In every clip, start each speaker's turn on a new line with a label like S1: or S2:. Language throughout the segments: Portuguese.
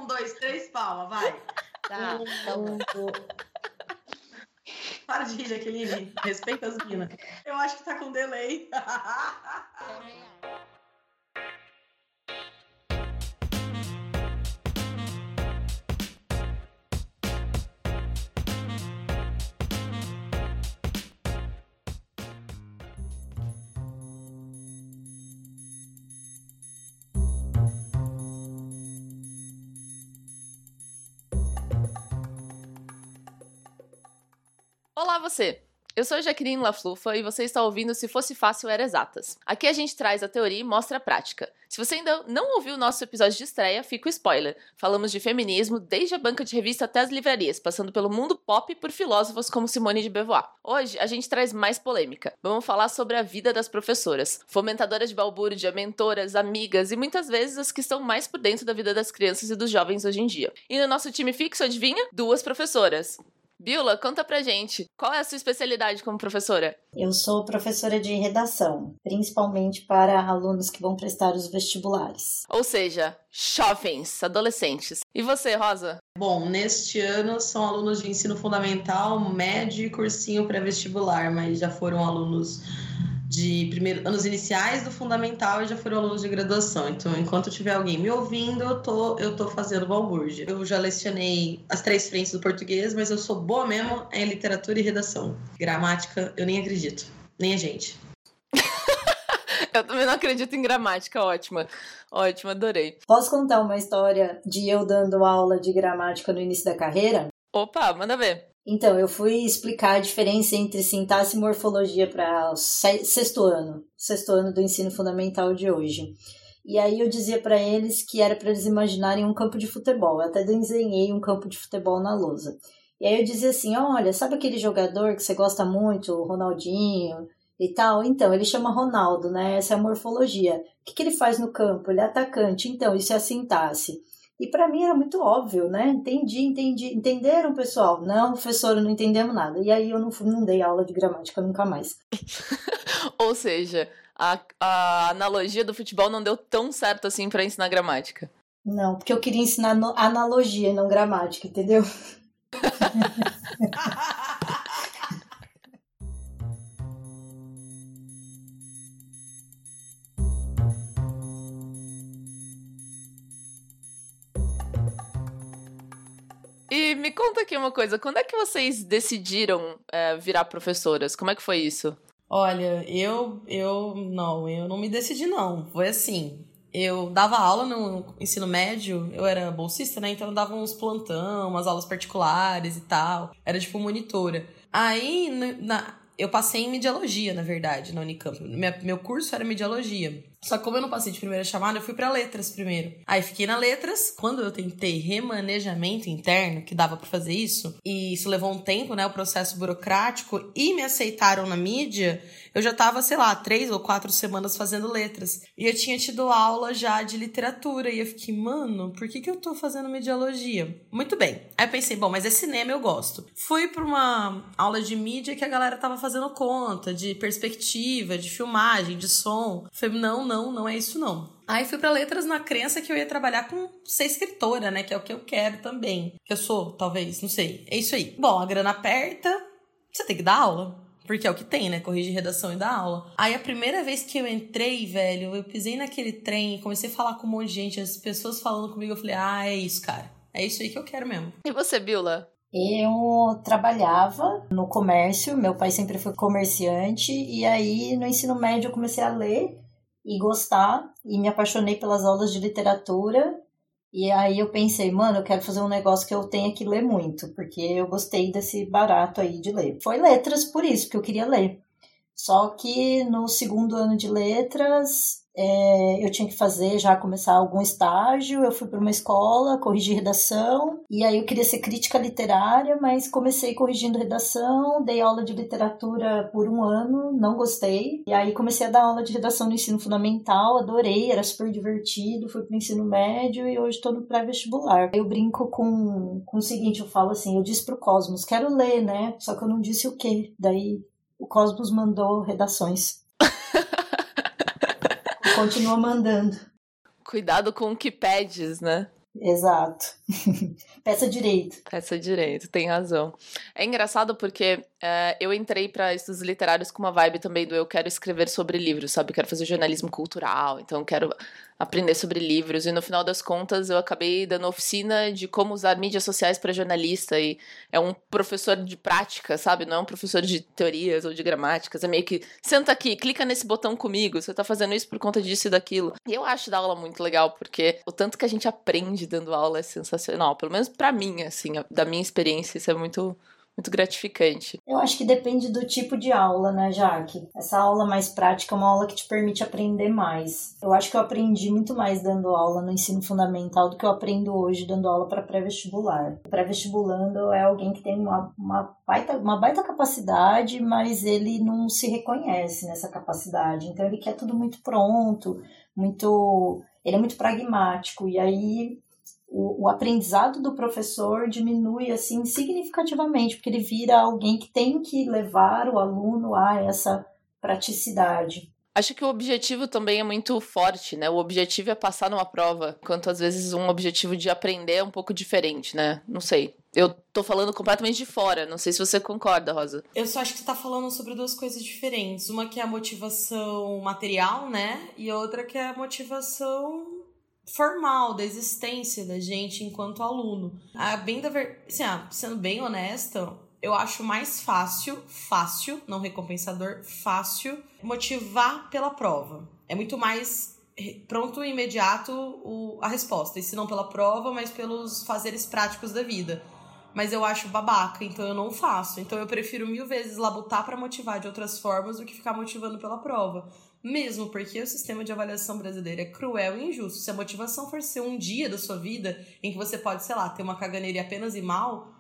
S1: 2, 3, palma, vai.
S2: Tá, então...
S1: Para de rir, Jaqueline. Respeita as minas. Eu acho que tá com delay.
S3: Olá você! Eu sou a Jaqueline Laflufa e você está ouvindo Se Fosse Fácil Era Exatas. Aqui a gente traz a teoria e mostra a prática. Se você ainda não ouviu o nosso episódio de estreia, fica o spoiler. Falamos de feminismo desde a banca de revista até as livrarias, passando pelo mundo pop por filósofos como Simone de Beauvoir. Hoje a gente traz mais polêmica. Vamos falar sobre a vida das professoras, fomentadoras de balbúrdia, mentoras, amigas e muitas vezes as que estão mais por dentro da vida das crianças e dos jovens hoje em dia. E no nosso time fixo, adivinha? 2 professoras. Bíola, conta pra gente, qual é a sua especialidade como professora?
S2: Eu sou professora de redação, principalmente para alunos que vão prestar os vestibulares.
S3: Ou seja, jovens, adolescentes. E você, Rosa?
S1: Bom, neste ano são alunos de ensino fundamental, médio e cursinho pré-vestibular, mas já foram alunos de anos iniciais do fundamental e já foram alunos de graduação. Então, enquanto tiver alguém me ouvindo, eu tô fazendo balbúrdia. Eu já lecionei as 3 frentes do português, mas eu sou boa mesmo em literatura e redação. Gramática, eu nem acredito. Nem a gente.
S3: Eu também não acredito em gramática, ótima. Ótima, adorei.
S2: Posso contar uma história de eu dando aula de gramática no início da carreira?
S3: Opa, manda ver.
S2: Então, eu fui explicar a diferença entre sintaxe e morfologia para o sexto ano do ensino fundamental de hoje. E aí eu dizia para eles que era para eles imaginarem um campo de futebol. Eu até desenhei um campo de futebol na lousa. E aí eu dizia assim, olha, sabe aquele jogador que você gosta muito, o Ronaldinho e tal? Então, ele chama Ronaldo, né? Essa é a morfologia. O que ele faz no campo? Ele é atacante. Então, isso é a sintaxe. E para mim era muito óbvio, né? Entendi. Entenderam, pessoal? Não, professora, não entendemos nada. E aí eu não dei aula de gramática nunca mais.
S3: Ou seja, a analogia do futebol não deu tão certo assim para ensinar gramática.
S2: Não, porque eu queria ensinar analogia e não gramática, entendeu?
S3: E me conta aqui uma coisa, quando é que vocês decidiram virar professoras? Como é que foi isso?
S1: Olha, eu não me decidi não, foi assim, eu dava aula no ensino médio, eu era bolsista, né, então eu dava uns plantão, umas aulas particulares e tal, era tipo monitora. Aí, eu passei em mediologia, na verdade, na Unicamp, meu curso era mediologia. Só que como eu não passei de primeira chamada, eu fui pra letras primeiro. Aí fiquei na letras. Quando eu tentei remanejamento interno, que dava pra fazer isso, e isso levou um tempo, né, o processo burocrático, e me aceitaram na mídia, eu já tava, sei lá, 3 ou 4 semanas fazendo letras. E eu tinha tido aula já de literatura, e eu fiquei, mano, por que eu tô fazendo mediologia? Muito bem. Aí eu pensei, bom, mas é cinema, eu gosto. Fui pra uma aula de mídia que a galera tava fazendo conta, de perspectiva, de filmagem, de som. Falei, não é isso não. Aí fui pra letras na crença que eu ia trabalhar com ser escritora, né? Que é o que eu quero também. Que eu sou, talvez, não sei. É isso aí. Bom, a grana aperta, você tem que dar aula. Porque é o que tem, né? Corrigir redação e dar aula. Aí a primeira vez que eu entrei, velho, eu pisei naquele trem, comecei a falar com um monte de gente, as pessoas falando comigo, eu falei, é isso, cara. É isso aí que eu quero mesmo.
S3: E você, Bíola?
S2: Eu trabalhava no comércio, meu pai sempre foi comerciante, e aí no ensino médio eu comecei a ler e gostar, e me apaixonei pelas aulas de literatura, e aí eu pensei, mano, eu quero fazer um negócio que eu tenha que ler muito, porque eu gostei desse barato aí de ler. Foi letras por isso, porque eu queria ler. Só que no segundo ano de letras, eu tinha que começar algum estágio, eu fui para uma escola, corrigi redação, e aí eu queria ser crítica literária, mas comecei corrigindo redação, dei aula de literatura por 1 ano, não gostei, e aí comecei a dar aula de redação no ensino fundamental, adorei, era super divertido, fui para o ensino médio e hoje estou no pré-vestibular. Eu brinco com o seguinte, eu falo assim, eu disse pro Cosmos, quero ler, né, só que eu não disse o quê, daí o Cosmos mandou redações. Continua mandando.
S3: Cuidado com o que pedes, né?
S2: Exato. Peça direito.
S3: Peça direito, tem razão. É engraçado porque eu entrei para estudos literários com uma vibe também do eu quero escrever sobre livros, sabe? Eu quero fazer jornalismo cultural, então eu quero aprender sobre livros. E no final das contas eu acabei dando oficina de como usar mídias sociais para jornalista. E é um professor de prática, sabe? Não é um professor de teorias ou de gramáticas. É meio que, senta aqui, clica nesse botão comigo, você tá fazendo isso por conta disso e daquilo. E eu acho dar aula muito legal, porque o tanto que a gente aprende dando aula é sensacional. Pelo menos pra mim, assim, da minha experiência, isso é muito, muito gratificante.
S2: Eu acho que depende do tipo de aula, né, Jaque? Essa aula mais prática é uma aula que te permite aprender mais. Eu acho que eu aprendi muito mais dando aula no ensino fundamental do que eu aprendo hoje dando aula para pré-vestibular. O pré-vestibulando é alguém que tem uma baita capacidade, mas ele não se reconhece nessa capacidade. Então ele quer tudo muito pronto, ele é muito pragmático. E aí o aprendizado do professor diminui assim significativamente, porque ele vira alguém que tem que levar o aluno a essa praticidade.
S3: Acho que o objetivo também é muito forte, né? O objetivo é passar numa prova, enquanto às vezes um objetivo de aprender é um pouco diferente, né? Não sei. Eu tô falando completamente de fora, não sei se você concorda, Rosa.
S1: Eu só acho que você tá falando sobre duas coisas diferentes. Uma que é a motivação material, né? E outra que é a motivação formal da existência da gente enquanto aluno. Sendo bem honesta, eu acho mais fácil, não recompensador, fácil, motivar pela prova. É muito mais pronto e imediato a resposta. E se não pela prova, mas pelos fazeres práticos da vida. Mas eu acho babaca, então eu não faço. Então eu prefiro 1000 vezes labutar pra motivar de outras formas do que ficar motivando pela prova. Mesmo porque o sistema de avaliação brasileiro é cruel e injusto. Se a motivação for ser um dia da sua vida em que você pode, sei lá, ter uma caganeira apenas e mal,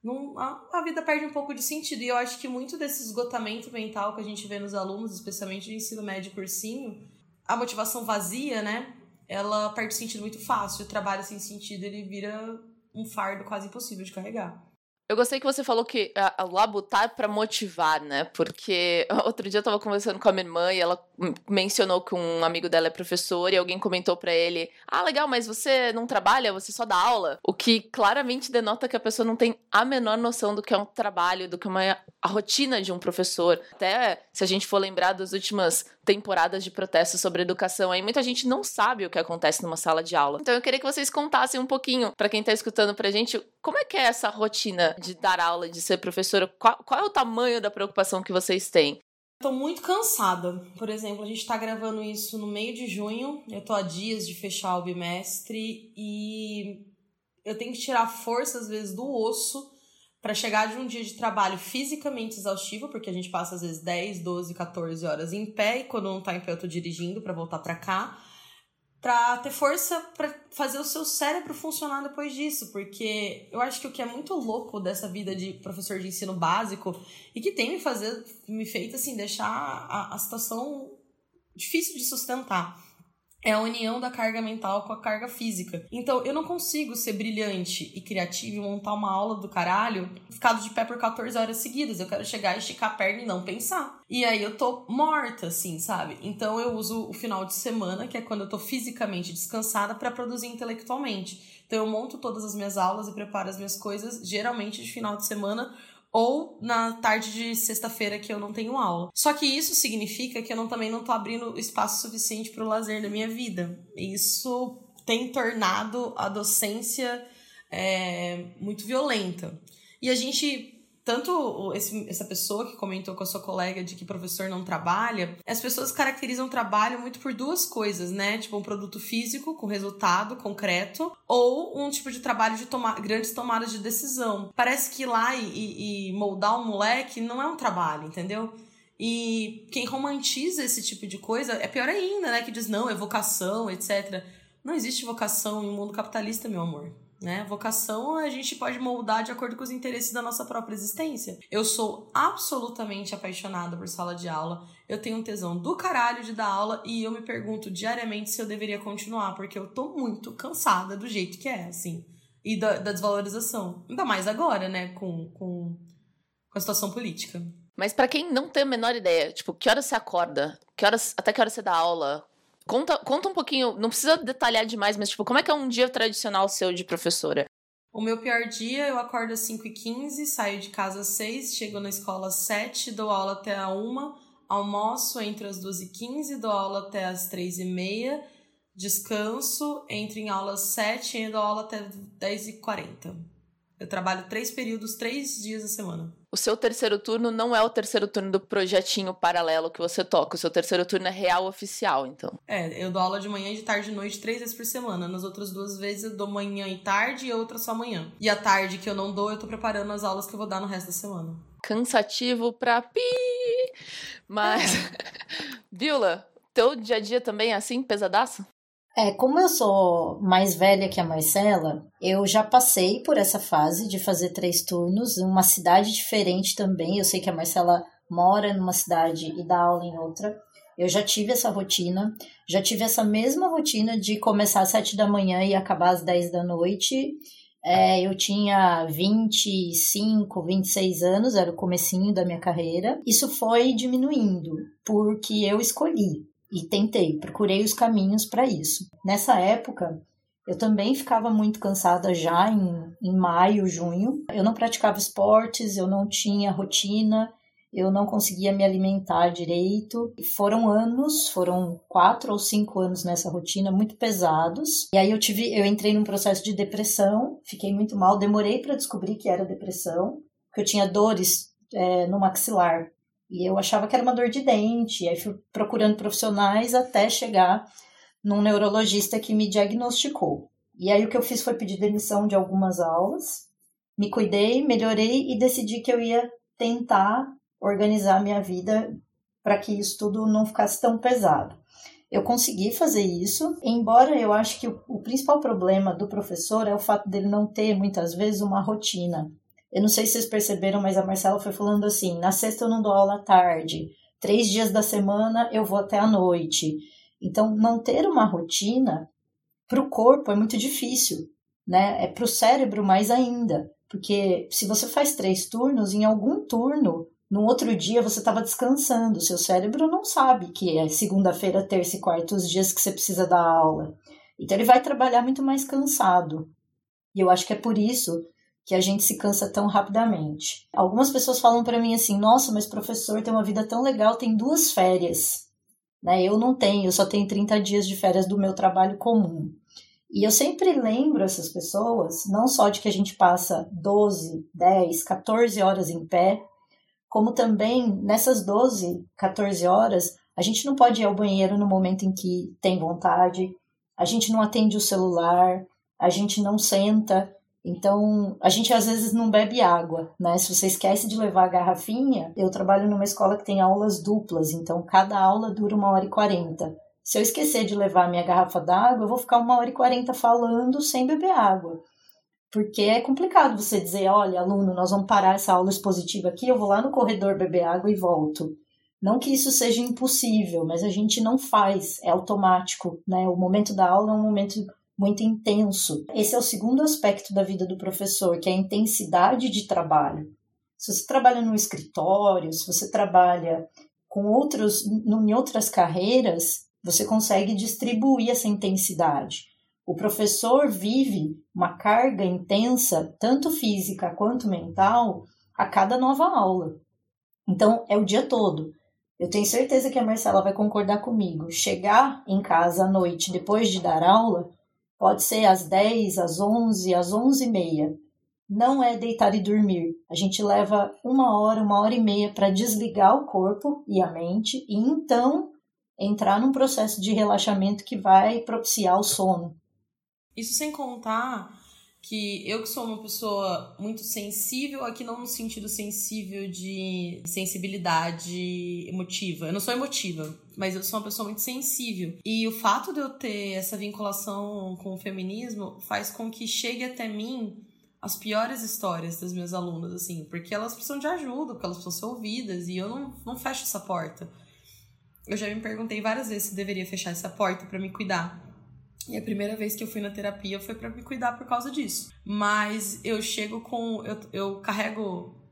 S1: a vida perde um pouco de sentido. E eu acho que muito desse esgotamento mental que a gente vê nos alunos, especialmente de ensino médio e cursinho, a motivação vazia, né? Ela perde sentido muito fácil. O trabalho sem sentido, ele vira um fardo quase impossível de carregar.
S3: Eu gostei que você falou que a labutar é pra motivar, né? Porque outro dia eu tava conversando com a minha irmã e ela mencionou que um amigo dela é professor e alguém comentou pra ele: ah, legal, mas você não trabalha, você só dá aula? O que claramente denota que a pessoa não tem a menor noção do que é um trabalho, do que é a rotina de um professor. Até se a gente for lembrar das últimas temporadas de protestos sobre educação, aí muita gente não sabe o que acontece numa sala de aula. Então eu queria que vocês contassem um pouquinho, pra quem tá escutando pra gente, como é que é essa rotina de dar aula, de ser professora? Qual é o tamanho da preocupação que vocês têm?
S1: Tô muito cansada. Por exemplo, a gente tá gravando isso no meio de junho. Eu tô há dias de fechar o bimestre e eu tenho que tirar força, às vezes, do osso para chegar de um dia de trabalho fisicamente exaustivo, porque a gente passa, às vezes, 10, 12, 14 horas em pé, e quando não tá em pé eu tô dirigindo para voltar para cá, pra ter força para fazer o seu cérebro funcionar depois disso, porque eu acho que o que é muito louco dessa vida de professor de ensino básico e que tem me feito assim, deixar a situação difícil de sustentar é a união da carga mental com a carga física. Então, eu não consigo ser brilhante e criativa e montar uma aula do caralho ficado de pé por 14 horas seguidas. Eu quero chegar, esticar a perna e não pensar. E aí eu tô morta, assim, sabe? Então, eu uso o final de semana, que é quando eu tô fisicamente descansada, pra produzir intelectualmente. Então, eu monto todas as minhas aulas e preparo as minhas coisas, geralmente de final de semana, ou na tarde de sexta-feira que eu não tenho aula. Só que isso significa que eu também não tô abrindo espaço suficiente para o lazer da minha vida. Isso tem tornado a docência muito violenta. E a gente... Tanto essa pessoa que comentou com a sua colega de que professor não trabalha, as pessoas caracterizam o trabalho muito por duas coisas, né? Tipo, um produto físico com resultado concreto ou um tipo de trabalho de grandes tomadas de decisão. Parece que ir lá e moldar um moleque não é um trabalho, entendeu? E quem romantiza esse tipo de coisa é pior ainda, né? Que diz, não, é vocação, etc. Não existe vocação em um mundo capitalista, meu amor. Né? Vocação a gente pode moldar de acordo com os interesses da nossa própria existência. Eu sou absolutamente apaixonada por sala de aula. Eu tenho um tesão do caralho de dar aula e eu me pergunto diariamente se eu deveria continuar, porque eu tô muito cansada do jeito que é, assim. E da desvalorização. Ainda mais agora, né? Com a situação política.
S3: Mas pra quem não tem a menor ideia, tipo, que horas você acorda? Até que horas você dá aula? Conta um pouquinho, não precisa detalhar demais, mas tipo, como é que é um dia tradicional seu de professora?
S1: O meu pior dia, eu acordo às 5h15, saio de casa às 6, chego na escola às 7, dou aula até a 1, almoço entre as 2h15, dou aula até as 3h30, descanso, entro em aula às 7 e dou aula até 10h40. Eu trabalho 3 períodos, 3 dias a semana.
S3: O seu terceiro turno não é o terceiro turno do projetinho paralelo que você toca. O seu terceiro turno é real oficial, então.
S1: Eu dou aula de manhã, de tarde e de noite 3 vezes por semana. Nas outras 2 vezes eu dou manhã e tarde e outra só manhã. E a tarde que eu não dou, eu tô preparando as aulas que eu vou dar no resto da semana.
S3: Cansativo pra pi! Mas, Bíola, teu dia a dia também é assim, pesadaço?
S2: Como eu sou mais velha que a Marcela, eu já passei por essa fase de fazer 3 turnos em uma cidade diferente também. Eu sei que a Marcela mora numa cidade e dá aula em outra. Eu já tive essa rotina, já tive essa mesma rotina de começar às 7 da manhã e acabar às 10 da noite. Eu tinha 25, 26 anos, era o comecinho da minha carreira. Isso foi diminuindo, porque eu escolhi. E tentei, procurei os caminhos para isso. Nessa época, eu também ficava muito cansada já em maio, junho. Eu não praticava esportes, eu não tinha rotina, eu não conseguia me alimentar direito. Foram 4 ou 5 anos nessa rotina, muito pesados. E aí eu entrei num processo de depressão, fiquei muito mal, demorei para descobrir que era depressão, porque eu tinha dores no maxilar. E eu achava que era uma dor de dente, aí fui procurando profissionais até chegar num neurologista que me diagnosticou. E aí o que eu fiz foi pedir demissão de algumas aulas, me cuidei, melhorei e decidi que eu ia tentar organizar minha vida para que isso tudo não ficasse tão pesado. Eu consegui fazer isso, embora eu acho que o principal problema do professor é o fato dele não ter, muitas vezes, uma rotina. Eu não sei se vocês perceberam, mas a Marcela foi falando assim, na sexta eu não dou aula à tarde, 3 dias da semana eu vou até à noite. Então, não ter uma rotina para o corpo é muito difícil, né? Para o cérebro mais ainda, porque se você faz 3 turnos, em algum turno, no outro dia você estava descansando, seu cérebro não sabe que é segunda-feira, terça e quarta os dias que você precisa dar aula. Então, ele vai trabalhar muito mais cansado. E eu acho que é por isso que a gente se cansa tão rapidamente. Algumas pessoas falam para mim assim, nossa, mas professor tem uma vida tão legal, tem 2 férias. Né? Eu não tenho, eu só tenho 30 dias de férias do meu trabalho comum. E eu sempre lembro essas pessoas, não só de que a gente passa 12, 10, 14 horas em pé, como também nessas 12, 14 horas, a gente não pode ir ao banheiro no momento em que tem vontade, a gente não atende o celular, a gente não senta. Então, a gente às vezes não bebe água, né? Se você esquece de levar a garrafinha, eu trabalho numa escola que tem aulas duplas, então cada aula dura 1h40. Se eu esquecer de levar a minha garrafa d'água, eu vou ficar 1h40 falando sem beber água. Porque é complicado você dizer, olha, aluno, nós vamos parar essa aula expositiva aqui, eu vou lá no corredor beber água e volto. Não que isso seja impossível, mas a gente não faz, é automático, né? O momento da aula é um momento muito intenso. Esse é o segundo aspecto da vida do professor, que é a intensidade de trabalho. Se você trabalha no escritório, se você trabalha em outras carreiras, você consegue distribuir essa intensidade. O professor vive uma carga intensa, tanto física quanto mental, a cada nova aula. Então, é o dia todo. Eu tenho certeza que a Marcela vai concordar comigo. Chegar em casa à noite, depois de dar aula, pode ser às 10, às 11, às 11h30. Não é deitar e dormir. A gente leva 1h, 1h30 para desligar o corpo e a mente e então entrar num processo de relaxamento que vai propiciar o sono.
S1: Isso sem contar que eu que sou uma pessoa muito sensível, aqui não no sentido sensível de sensibilidade emotiva. Eu não sou emotiva, mas eu sou uma pessoa muito sensível. E o fato de eu ter essa vinculação com o feminismo faz com que chegue até mim as piores histórias das minhas alunas, assim, porque elas precisam de ajuda, porque elas precisam ser ouvidas, e eu não fecho essa porta. Eu já me perguntei várias vezes se deveria fechar essa porta pra me cuidar. E a primeira vez que eu fui na terapia foi pra me cuidar por causa disso. Mas eu chego com... Eu carrego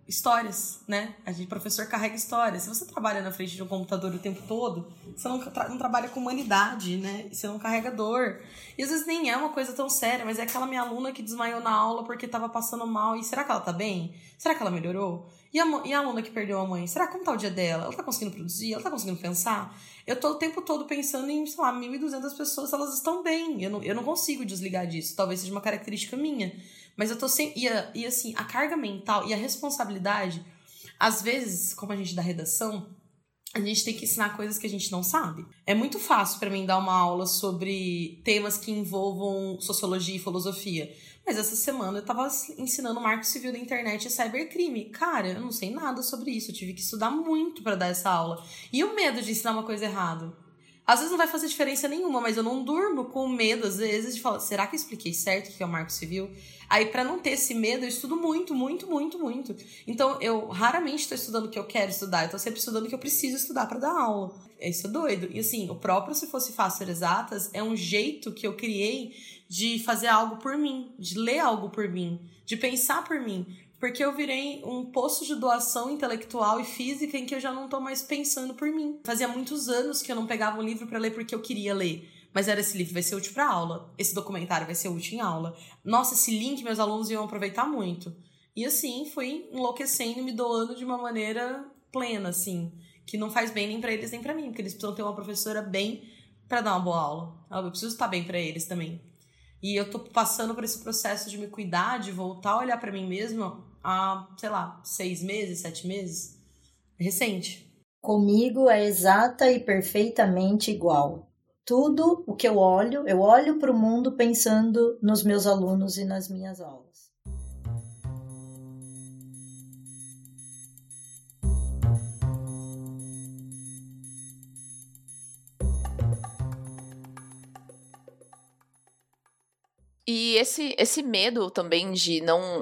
S1: histórias, né? Professor carrega histórias. Se você trabalha na frente de um computador o tempo todo, você não trabalha com humanidade, né? Você não carrega dor. E às vezes nem é uma coisa tão séria, mas é aquela minha aluna que desmaiou na aula porque tava passando mal. E será que ela tá bem? Será que ela melhorou? E a aluna que perdeu a mãe? Será como tá o dia dela? Ela tá conseguindo produzir? Ela tá conseguindo pensar? Eu tô o tempo todo pensando em, sei lá, 1.200 pessoas, elas estão bem. Eu não consigo desligar disso. Talvez seja uma característica minha. Mas eu tô sempre... E assim, a carga mental e a responsabilidade, às vezes, como a gente dá redação, a gente tem que ensinar coisas que a gente não sabe. É muito fácil pra mim dar uma aula sobre temas que envolvam sociologia e filosofia. Mas essa semana eu tava ensinando Marco Civil da Internet e Cybercrime. Cara, eu não sei nada sobre isso. Eu tive que estudar muito pra dar essa aula. E o medo de ensinar uma coisa errada? Às vezes não vai fazer diferença nenhuma, mas eu não durmo com medo, às vezes, de falar, será que eu expliquei certo o que é o Marco Civil? Aí, pra não ter esse medo, eu estudo muito, muito, muito, muito. Então, eu raramente estou estudando o que eu quero estudar, eu tô sempre estudando o que eu preciso estudar pra dar aula. Isso é doido. E assim, o próprio Se Fosse Fácil Exatas é um jeito que eu criei de fazer algo por mim, de ler algo por mim, de pensar por mim. Porque eu virei um poço de doação intelectual e física em que eu já não tô mais pensando por mim. Fazia muitos anos que eu não pegava um livro pra ler porque eu queria ler. Mas era, esse livro vai ser útil pra aula. Esse documentário vai ser útil em aula. Nossa, esse link meus alunos iam aproveitar muito. E assim, fui enlouquecendo e me doando de uma maneira plena, assim. Que não faz bem nem pra eles nem pra mim. Porque eles precisam ter uma professora bem pra dar uma boa aula. Eu preciso estar bem pra eles também. E eu tô passando por esse processo de me cuidar, de voltar a olhar pra mim mesma há, sei lá, 6 meses, 7 meses. Recente.
S2: Comigo é exata e perfeitamente igual. Tudo o que eu olho para o mundo pensando nos meus alunos e nas minhas aulas.
S3: E esse medo também de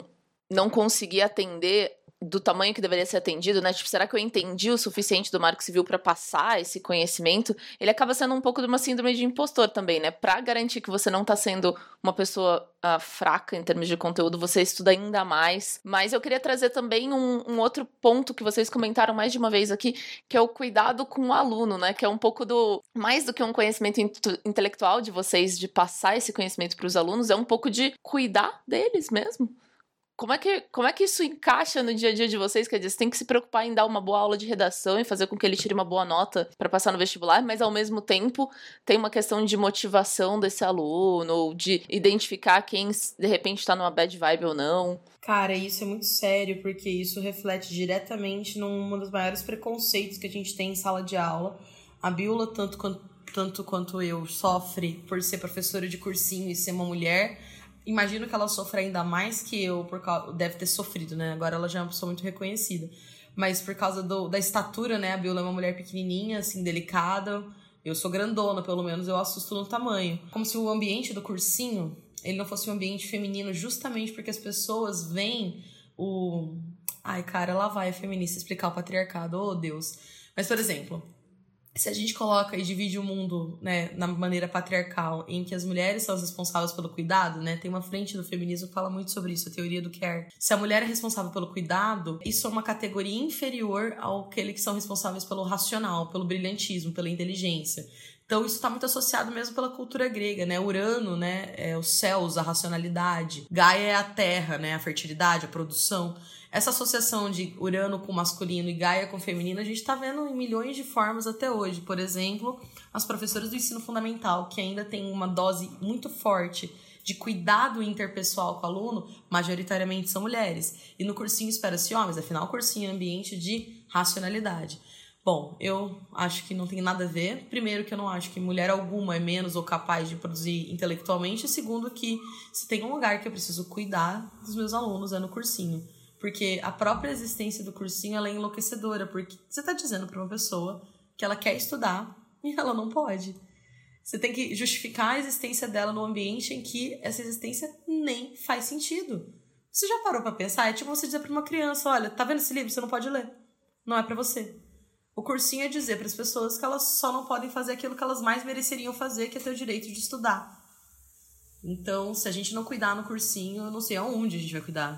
S3: não conseguir atender do tamanho que deveria ser atendido, né? Tipo, será que eu entendi o suficiente do Marco Civil para passar esse conhecimento? Ele acaba sendo um pouco de uma síndrome de impostor também, né? Para garantir que você não tá sendo uma pessoa fraca em termos de conteúdo, você estuda ainda mais. Mas eu queria trazer também um outro ponto que vocês comentaram mais de uma vez aqui, que é o cuidado com o aluno, né? Que é um pouco mais do que um conhecimento intelectual de vocês, de passar esse conhecimento para os alunos, é um pouco de cuidar deles mesmo. Como é que isso encaixa no dia a dia de vocês? Quer dizer, você tem que se preocupar em dar uma boa aula de redação e fazer com que ele tire uma boa nota para passar no vestibular, mas ao mesmo tempo tem uma questão de motivação desse aluno, ou de identificar quem de repente está numa bad vibe ou não.
S1: Cara, isso é muito sério, porque isso reflete diretamente num dos maiores preconceitos que a gente tem em sala de aula. A Bíola, tanto quanto eu, sofre por ser professora de cursinho e ser uma mulher. Imagino que ela sofra ainda mais que eu, deve ter sofrido, né? Agora ela já é uma pessoa muito reconhecida. Mas por causa da estatura, né? A Bíola é uma mulher pequenininha, assim, delicada. Eu sou grandona, pelo menos eu assusto no tamanho. Como se o ambiente do cursinho, ele não fosse um ambiente feminino, justamente porque as pessoas veem o... Ai, cara, lá vai a feminista explicar o patriarcado, oh Deus. Mas, por exemplo... Se a gente coloca e divide o mundo, né, na maneira patriarcal, em que as mulheres são as responsáveis pelo cuidado, né, tem uma frente do feminismo que fala muito sobre isso, a teoria do care. Se a mulher é responsável pelo cuidado, isso é uma categoria inferior ao que eles que são responsáveis pelo racional, pelo brilhantismo, pela inteligência. Então isso está muito associado mesmo pela cultura grega, né? Urano, né, é os céus, a racionalidade. Gaia é a terra, né, a fertilidade, a produção. Essa associação de Urano com masculino e Gaia com feminino, a gente está vendo em milhões de formas até hoje. Por exemplo, as professoras do ensino fundamental, que ainda tem uma dose muito forte de cuidado interpessoal com o aluno, majoritariamente são mulheres. E no cursinho espera-se homens, afinal o cursinho é um ambiente de racionalidade. Bom, eu acho que não tem nada a ver. Primeiro, que eu não acho que mulher alguma é menos ou capaz de produzir intelectualmente. E segundo, que se tem um lugar que eu preciso cuidar dos meus alunos é no cursinho. Porque a própria existência do cursinho ela é enlouquecedora. Porque você está dizendo para uma pessoa que ela quer estudar e ela não pode. Você tem que justificar a existência dela num ambiente em que essa existência nem faz sentido. Você já parou para pensar? É tipo você dizer para uma criança, olha, tá vendo esse livro? Você não pode ler. Não é para você. O cursinho é dizer para as pessoas que elas só não podem fazer aquilo que elas mais mereceriam fazer, que é ter o direito de estudar. Então, se a gente não cuidar no cursinho, eu não sei aonde a gente vai cuidar.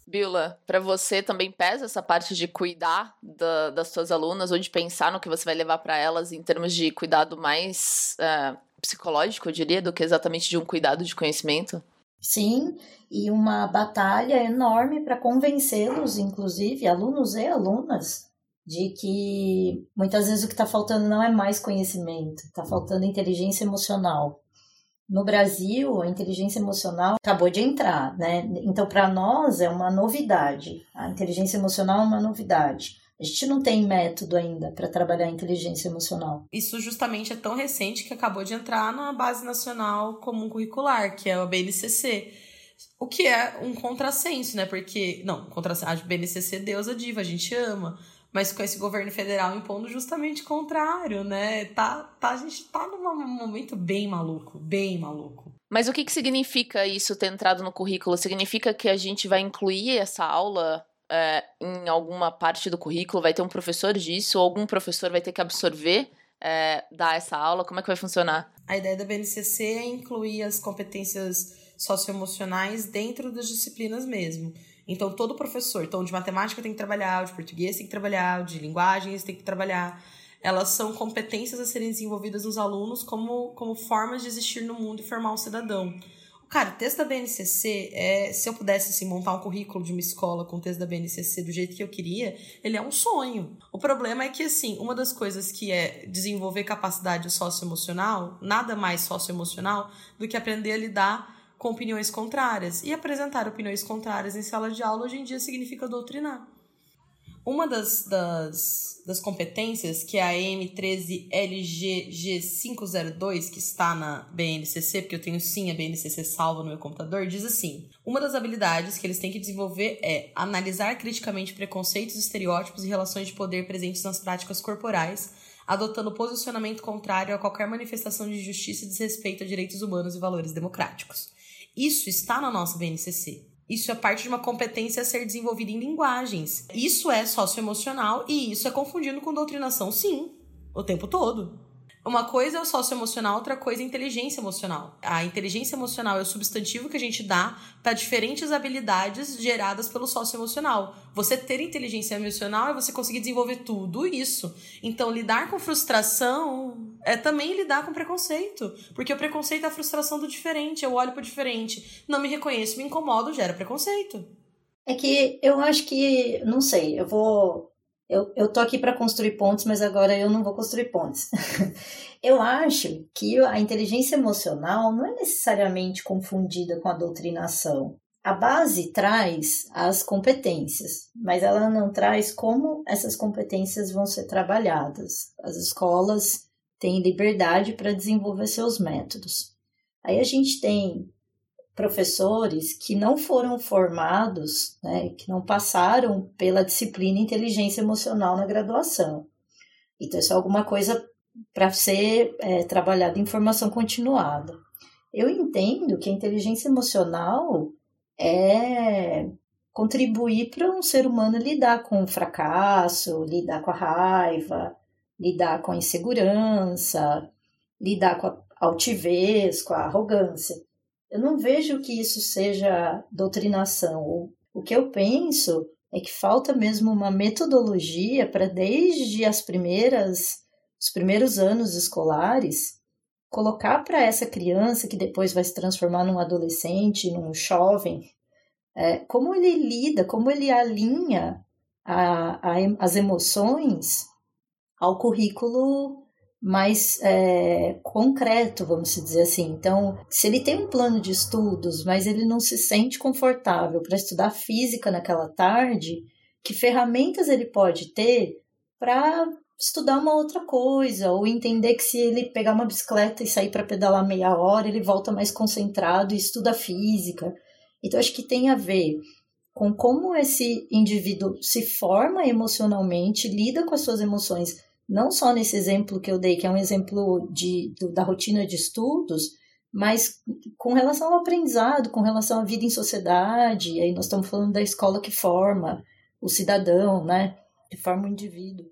S3: Bíola, para você também pesa essa parte de cuidar das suas alunas ou de pensar no que você vai levar para elas em termos de cuidado mais psicológico, eu diria, do que exatamente de um cuidado de conhecimento?
S2: Sim, e uma batalha enorme para convencê-los, inclusive alunos e alunas, de que muitas vezes o que está faltando não é mais conhecimento, está faltando inteligência emocional. No Brasil, a inteligência emocional acabou de entrar, né? Então, para nós, é uma novidade. A inteligência emocional é uma novidade. A gente não tem método ainda para trabalhar a inteligência emocional.
S1: Isso justamente é tão recente que acabou de entrar na Base Nacional Comum Curricular, que é a BNCC. O que é um contrassenso, né? Porque, não, a BNCC, Deus a diva, a gente ama. Mas com esse governo federal impondo justamente o contrário, né? A gente tá num momento bem maluco, bem maluco.
S3: Mas o que significa isso ter entrado no currículo? Significa que a gente vai incluir essa aula em alguma parte do currículo? Vai ter um professor disso? Ou algum professor vai ter que absorver, dar essa aula? Como é que vai funcionar?
S1: A ideia da BNCC é incluir as competências socioemocionais dentro das disciplinas mesmo. Então, todo professor, então de matemática tem que trabalhar, de português tem que trabalhar, de linguagens tem que trabalhar. Elas são competências a serem desenvolvidas nos alunos como formas de existir no mundo e formar um cidadão. Cara, o texto da BNCC, se eu pudesse assim, montar um currículo de uma escola com o texto da BNCC do jeito que eu queria, ele é um sonho. O problema é que, assim, uma das coisas que é desenvolver capacidade socioemocional, nada mais socioemocional do que aprender a lidar com opiniões contrárias. E apresentar opiniões contrárias em sala de aula hoje em dia significa doutrinar. Uma das competências, que é a M13LGG502, que está na BNCC, porque eu tenho sim a BNCC salva no meu computador, diz assim: uma das habilidades que eles têm que desenvolver é analisar criticamente preconceitos, estereótipos e relações de poder presentes nas práticas corporais, adotando posicionamento contrário a qualquer manifestação de injustiça e desrespeito a direitos humanos e valores democráticos. Isso está na nossa BNCC. Isso é parte de uma competência a ser desenvolvida em linguagens. Isso é socioemocional e isso é confundido com doutrinação, sim, o tempo todo. Uma coisa é o socioemocional, outra coisa é a inteligência emocional. A inteligência emocional é o substantivo que a gente dá para diferentes habilidades geradas pelo socioemocional. Você ter inteligência emocional é você conseguir desenvolver tudo isso. Então, lidar com frustração é também lidar com preconceito. Porque o preconceito é a frustração do diferente. Eu olho pro diferente, não me reconheço, me incomodo, gera preconceito.
S2: É que eu acho que, não sei, eu tô aqui para construir pontes, mas agora eu não vou construir pontes. Eu acho que a inteligência emocional não é necessariamente confundida com a doutrinação. A base traz as competências, mas ela não traz como essas competências vão ser trabalhadas. As escolas têm liberdade para desenvolver seus métodos. Aí a gente tem professores que não foram formados, né, que não passaram pela disciplina inteligência emocional na graduação. Então, isso é alguma coisa para ser trabalhado em formação continuada. Eu entendo que a inteligência emocional é contribuir para um ser humano lidar com o fracasso, lidar com a raiva, lidar com a insegurança, lidar com a altivez, com a arrogância. Eu não vejo que isso seja doutrinação. O que eu penso é que falta mesmo uma metodologia para, desde os primeiros anos escolares, colocar para essa criança, que depois vai se transformar num adolescente, num jovem, como ele lida, como ele alinha as emoções ao currículo mais concreto, vamos dizer assim. Então, se ele tem um plano de estudos, mas ele não se sente confortável para estudar física naquela tarde, que ferramentas ele pode ter para estudar uma outra coisa, ou entender que se ele pegar uma bicicleta e sair para pedalar meia hora, ele volta mais concentrado e estuda física. Então, acho que tem a ver com como esse indivíduo se forma emocionalmente, lida com as suas emoções, não só nesse exemplo que eu dei, que é um exemplo da rotina de estudos, mas com relação ao aprendizado, com relação à vida em sociedade. Aí nós estamos falando da escola que forma o cidadão, né? Que forma o indivíduo.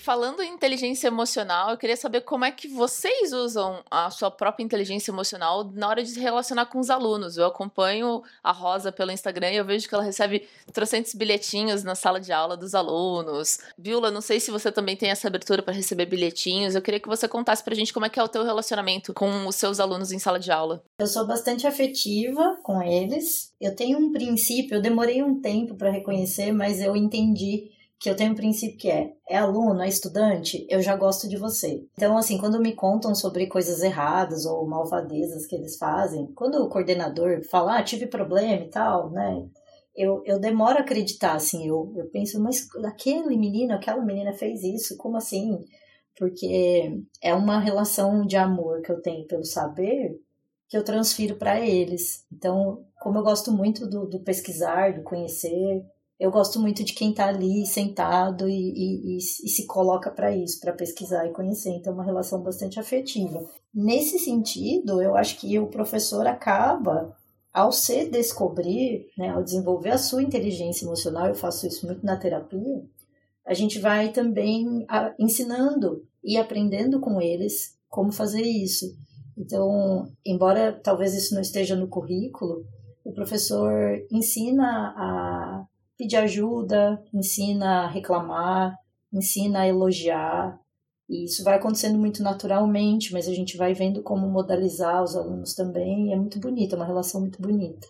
S3: falando em inteligência emocional, eu queria saber como é que vocês usam a sua própria inteligência emocional na hora de se relacionar com os alunos. Eu acompanho a Rosa pelo Instagram e eu vejo que ela recebe trocentos bilhetinhos na sala de aula dos alunos. Viola, não sei se você também tem essa abertura para receber bilhetinhos. Eu queria que você contasse pra gente como é que é o teu relacionamento com os seus alunos em sala de aula.
S2: Eu sou bastante afetiva com eles. Eu tenho um princípio, eu demorei um tempo para reconhecer, mas eu entendi que eu tenho um princípio que é aluno, é estudante, eu já gosto de você. Então, assim, quando me contam sobre coisas erradas ou malvadezas que eles fazem, quando o coordenador fala, tive problema e tal, né, eu demoro a acreditar, assim, eu penso, mas aquele menino, aquela menina fez isso, como assim? Porque é uma relação de amor que eu tenho pelo saber que eu transfiro para eles. Então, como eu gosto muito do pesquisar, do conhecer, eu gosto muito de quem está ali sentado e se coloca para isso, para pesquisar e conhecer. Então, é uma relação bastante afetiva. Nesse sentido, eu acho que o professor acaba, ao se descobrir, né, ao desenvolver a sua inteligência emocional, eu faço isso muito na terapia, a gente vai também ensinando e aprendendo com eles como fazer isso. Então, embora talvez isso não esteja no currículo, o professor ensina a pedir ajuda, ensina a reclamar, ensina a elogiar, e isso vai acontecendo muito naturalmente, mas a gente vai vendo como modalizar os alunos também, e é muito bonito, é uma relação muito bonita.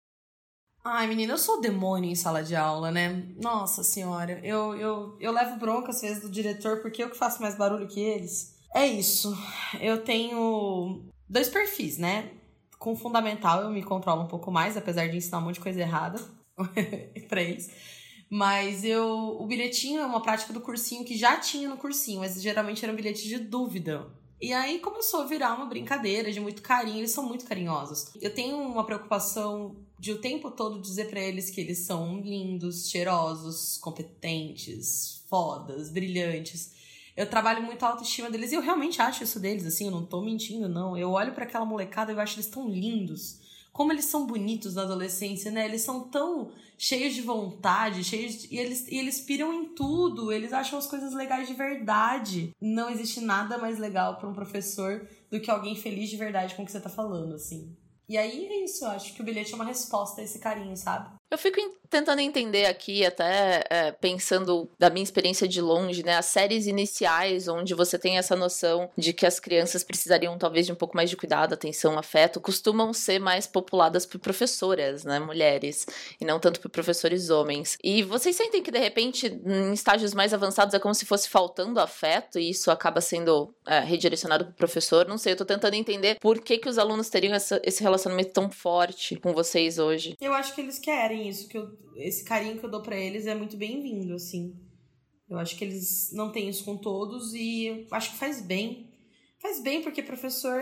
S1: Ai, menina, eu sou o demônio em sala de aula, né? Nossa senhora, eu levo bronca às vezes do diretor porque eu que faço mais barulho que eles. É isso, eu tenho 2 perfis, né? Com fundamental eu me controlo um pouco mais, apesar de ensinar um monte de coisa errada pra eles. Mas o bilhetinho é uma prática do cursinho que já tinha no cursinho, mas geralmente era um bilhete de dúvida. E aí começou a virar uma brincadeira de muito carinho, eles são muito carinhosos. Eu tenho uma preocupação de o tempo todo dizer pra eles que eles são lindos, cheirosos, competentes, fodas, brilhantes. Eu trabalho muito a autoestima deles e eu realmente acho isso deles, assim, eu não tô mentindo, não. Eu olho pra aquela molecada e eu acho eles tão lindos. Como eles são bonitos na adolescência, né? Eles são tão cheios de vontade, e eles piram em tudo, eles acham as coisas legais de verdade. Não existe nada mais legal para um professor do que alguém feliz de verdade com o que você tá falando, assim. E aí é isso, eu acho que o bilhete é uma resposta a esse carinho, sabe?
S3: Eu fico tentando entender aqui, até pensando da minha experiência de longe, né? As séries iniciais, onde você tem essa noção de que as crianças precisariam talvez de um pouco mais de cuidado, atenção, afeto, costumam ser mais populadas por professoras, né? Mulheres, e não tanto por professores homens. E vocês sentem que, de repente, em estágios mais avançados, é como se fosse faltando afeto, e isso acaba sendo redirecionado pro professor? Não sei, eu tô tentando entender por que os alunos teriam esse relacionamento tão forte com vocês hoje.
S1: Eu acho que eles querem isso, esse carinho que eu dou pra eles é muito bem-vindo, assim. Eu acho que eles não têm isso com todos e eu acho que faz bem. Faz bem porque professor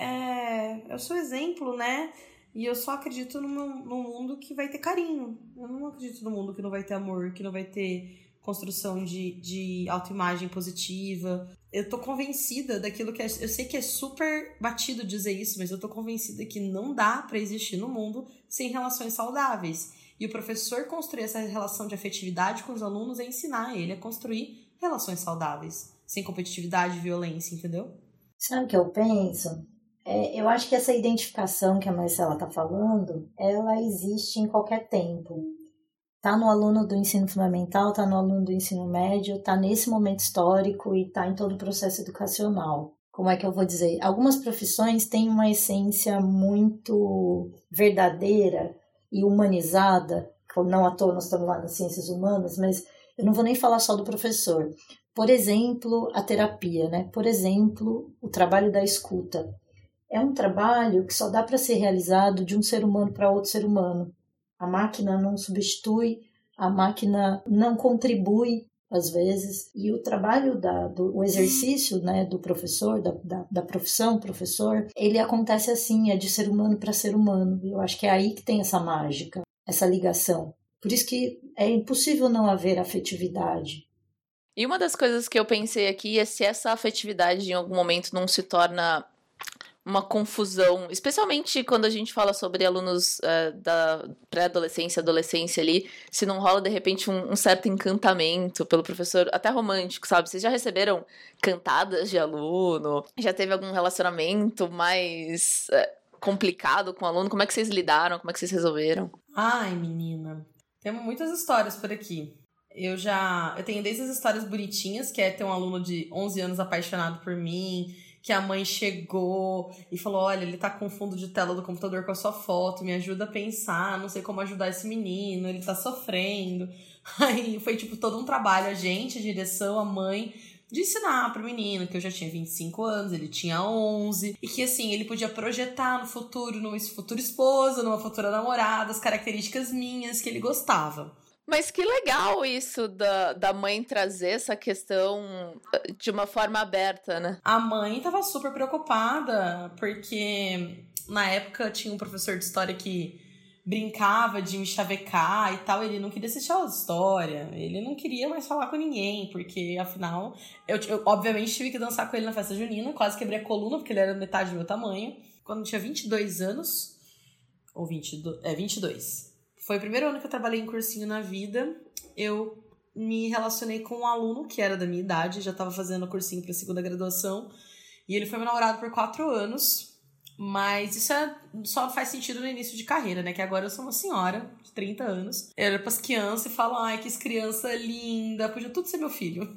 S1: é o seu exemplo, né? E eu só acredito num mundo que vai ter carinho. Eu não acredito num mundo que não vai ter amor, que não vai ter construção de autoimagem positiva. Eu tô convencida daquilo que eu sei que é super batido dizer isso, mas eu tô convencida que não dá pra existir no mundo sem relações saudáveis. E o professor construir essa relação de afetividade com os alunos é ensinar ele a construir relações saudáveis, sem competitividade e violência, entendeu?
S2: Sabe o que eu penso? Eu acho que essa identificação que a Marcela tá falando, ela existe em qualquer tempo. Tá no aluno do ensino fundamental, tá no aluno do ensino médio, tá nesse momento histórico e tá em todo o processo educacional. Como é que eu vou dizer? Algumas profissões têm uma essência muito verdadeira e humanizada, não à toa nós estamos lá nas ciências humanas, mas eu não vou nem falar só do professor. Por exemplo, a terapia, né? Por exemplo, o trabalho da escuta. É um trabalho que só dá para ser realizado de um ser humano para outro ser humano. A máquina não substitui, a máquina não contribui, às vezes, e o trabalho, o exercício, né, do professor, da profissão professor, ele acontece assim, é de ser humano para ser humano. Eu acho que é aí que tem essa mágica, essa ligação. Por isso que é impossível não haver afetividade.
S3: E uma das coisas que eu pensei aqui é se essa afetividade em algum momento não se torna uma confusão, especialmente quando a gente fala sobre alunos da pré-adolescência, adolescência ali, se não rola de repente um certo encantamento pelo professor, até romântico, sabe? Vocês já receberam cantadas de aluno? Já teve algum relacionamento mais complicado com o aluno? Como é que vocês lidaram? Como é que vocês resolveram?
S1: Ai, menina, temos muitas histórias por aqui. Eu tenho desde as histórias bonitinhas, que é ter um aluno de 11 anos apaixonado por mim, que a mãe chegou e falou, olha, ele tá com fundo de tela do computador com a sua foto, me ajuda a pensar, não sei como ajudar esse menino, ele tá sofrendo. Aí foi tipo todo um trabalho, a gente, a direção, a mãe, de ensinar pro menino que eu já tinha 25 anos, ele tinha 11, e que assim, ele podia projetar no futuro, numa futura esposa, numa futura namorada, as características minhas que ele gostava.
S3: Mas que legal isso da mãe trazer essa questão de uma forma aberta, né?
S1: A mãe tava super preocupada, porque na época tinha um professor de história que brincava de me chavecar e tal, ele não queria assistir aula de história, ele não queria mais falar com ninguém, porque afinal, eu obviamente tive que dançar com ele na festa junina, quase quebrei a coluna, porque ele era metade do meu tamanho, quando eu tinha 22 anos, ou 22. Foi o primeiro ano que eu trabalhei em cursinho na vida. Eu me relacionei com um aluno que era da minha idade, já estava fazendo cursinho para segunda graduação. E ele foi meu namorado por 4 anos. Mas isso só faz sentido no início de carreira, né? Que agora eu sou uma senhora de 30 anos. Eu olho pras crianças e falo, ai, que criança linda, podia tudo ser meu filho.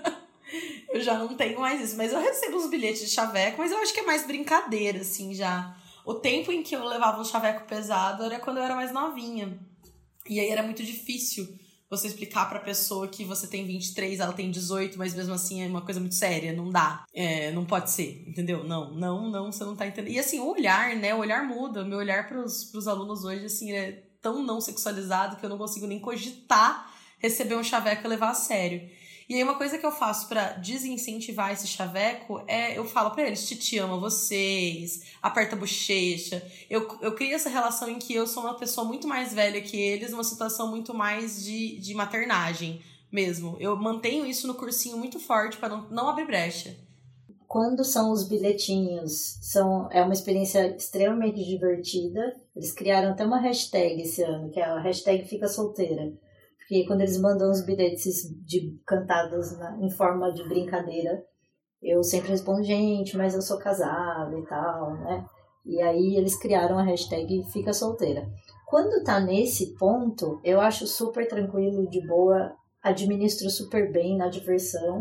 S1: Eu já não tenho mais isso. Mas eu recebo uns bilhetes de chaveco, mas eu acho que é mais brincadeira, assim, já. O tempo em que eu levava um chaveco pesado era quando eu era mais novinha. E aí era muito difícil você explicar pra pessoa que você tem 23, ela tem 18, mas mesmo assim é uma coisa muito séria, não dá. Não pode ser, entendeu? Não, você não tá entendendo. E assim, o olhar, né? O olhar muda. O meu olhar pros alunos hoje, assim, é tão não sexualizado que eu não consigo nem cogitar receber um chaveco e levar a sério. E aí uma coisa que eu faço pra desincentivar esse chaveco eu falo pra eles, Titi ama vocês, aperta a bochecha. Eu crio essa relação em que eu sou uma pessoa muito mais velha que eles, uma situação muito mais de maternagem mesmo. Eu mantenho isso no cursinho muito forte pra não abrir brecha.
S2: Quando são os bilhetinhos, é uma experiência extremamente divertida. Eles criaram até uma hashtag esse ano, que é a hashtag Fica Solteira. Porque quando eles mandam os bilhetes de cantadas em forma de brincadeira, eu sempre respondo, gente, mas eu sou casada e tal, né? E aí eles criaram a hashtag Fica Solteira. Quando tá nesse ponto, eu acho super tranquilo, de boa, administro super bem na diversão,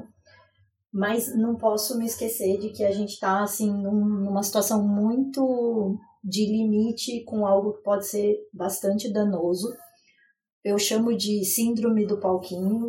S2: mas não posso me esquecer de que a gente tá, assim, numa situação muito de limite com algo que pode ser bastante danoso. Eu chamo de síndrome do palquinho,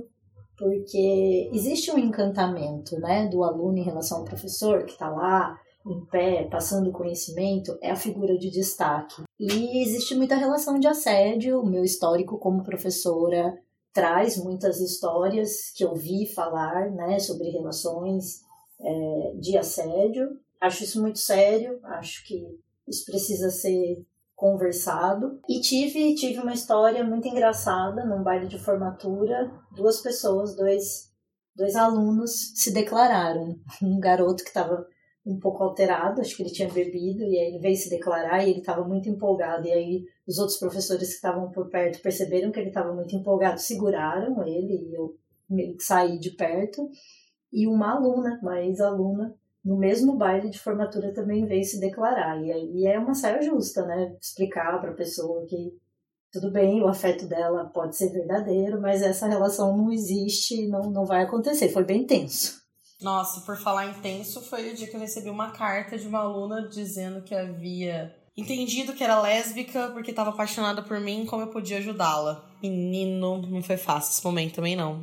S2: porque existe um encantamento, né, do aluno em relação ao professor, que está lá, em pé, passando conhecimento, é a figura de destaque. E existe muita relação de assédio. O meu histórico como professora traz muitas histórias que eu vi falar, né, sobre relações de assédio. Acho isso muito sério, acho que isso precisa ser conversado. E tive uma história muito engraçada num baile de formatura. 2 pessoas, dois alunos se declararam. Um garoto que estava um pouco alterado, acho que ele tinha bebido, e aí ele veio se declarar e ele estava muito empolgado. E aí os outros professores que estavam por perto perceberam que ele estava muito empolgado, seguraram ele, e eu meio que saí de perto. E uma aluna, uma ex-aluna, no mesmo baile de formatura também veio se declarar. E aí é uma saia justa, né? Explicar para a pessoa que tudo bem, o afeto dela pode ser verdadeiro, mas essa relação não existe, não vai acontecer. Foi bem tenso.
S1: Nossa, por falar em tenso, foi o dia que eu recebi uma carta de uma aluna dizendo que havia entendido que era lésbica porque estava apaixonada por mim, como eu podia ajudá-la. Menino, não foi fácil esse momento também, não.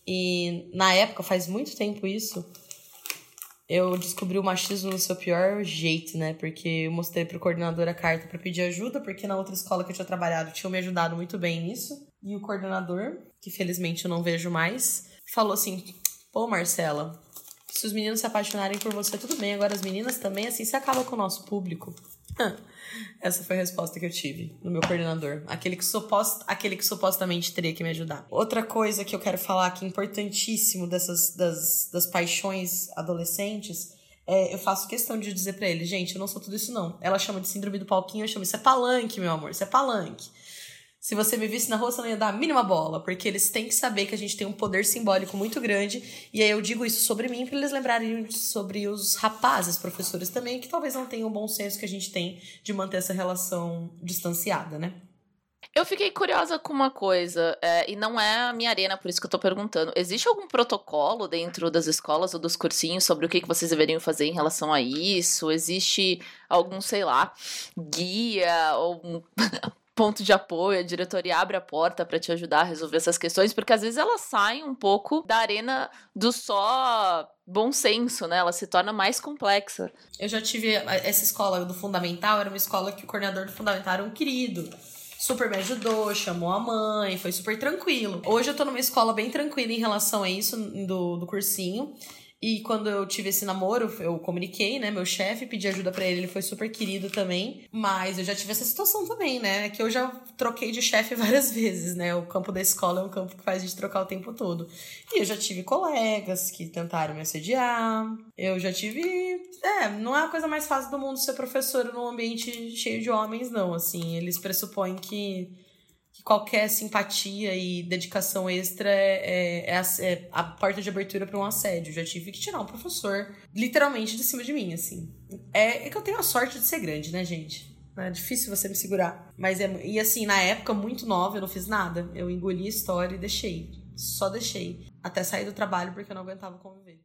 S1: E na época, faz muito tempo isso, eu descobri o machismo no seu pior jeito, né? Porque eu mostrei pro coordenador a carta pra pedir ajuda, porque na outra escola que eu tinha trabalhado tinham me ajudado muito bem nisso. E o coordenador, que felizmente eu não vejo mais, falou assim, pô, Marcela, se os meninos se apaixonarem por você, tudo bem. Agora as meninas também, assim, você acaba com o nosso público. Essa foi a resposta que eu tive do meu coordenador. Aquele que supostamente teria que me ajudar. Outra coisa que eu quero falar que é importantíssimo das paixões adolescentes eu faço questão de dizer pra ele, gente, eu não sou tudo isso não. Ela chama de síndrome do palquinho, eu chamo, isso é palanque, meu amor, isso é palanque. Se você me visse na rua, você não ia dar a mínima bola, porque eles têm que saber que a gente tem um poder simbólico muito grande, e aí eu digo isso sobre mim pra eles lembrarem sobre os rapazes, professores também, que talvez não tenham o bom senso que a gente tem de manter essa relação distanciada, né?
S3: Eu fiquei curiosa com uma coisa, e não é a minha arena, por isso que eu tô perguntando. Existe algum protocolo dentro das escolas ou dos cursinhos sobre o que vocês deveriam fazer em relação a isso? Existe algum, sei lá, guia ou um ponto de apoio, a diretoria abre a porta pra te ajudar a resolver essas questões? Porque às vezes elas saem um pouco da arena do só bom senso, né? Ela se torna mais complexa.
S1: Eu já tive essa escola do Fundamental, era uma escola que o coordenador do Fundamental era um querido. Super me ajudou, chamou a mãe, foi super tranquilo. Hoje eu tô numa escola bem tranquila em relação a isso, do cursinho. E quando eu tive esse namoro, eu comuniquei, né, meu chefe, pedi ajuda pra ele foi super querido também. Mas eu já tive essa situação também, né, que eu já troquei de chefe várias vezes, né, o campo da escola é um campo que faz a gente trocar o tempo todo. E eu já tive colegas que tentaram me assediar, eu já tive... não é a coisa mais fácil do mundo ser professor num ambiente cheio de homens, não, assim, eles pressupõem que qualquer simpatia e dedicação extra é a porta de abertura para um assédio. Já tive que tirar um professor literalmente de cima de mim, assim. É que eu tenho a sorte de ser grande, né, gente? É difícil você me segurar. Mas e assim, na época, muito nova, eu não fiz nada. Eu engoli a história e deixei. Só deixei. Até sair do trabalho porque eu não aguentava conviver.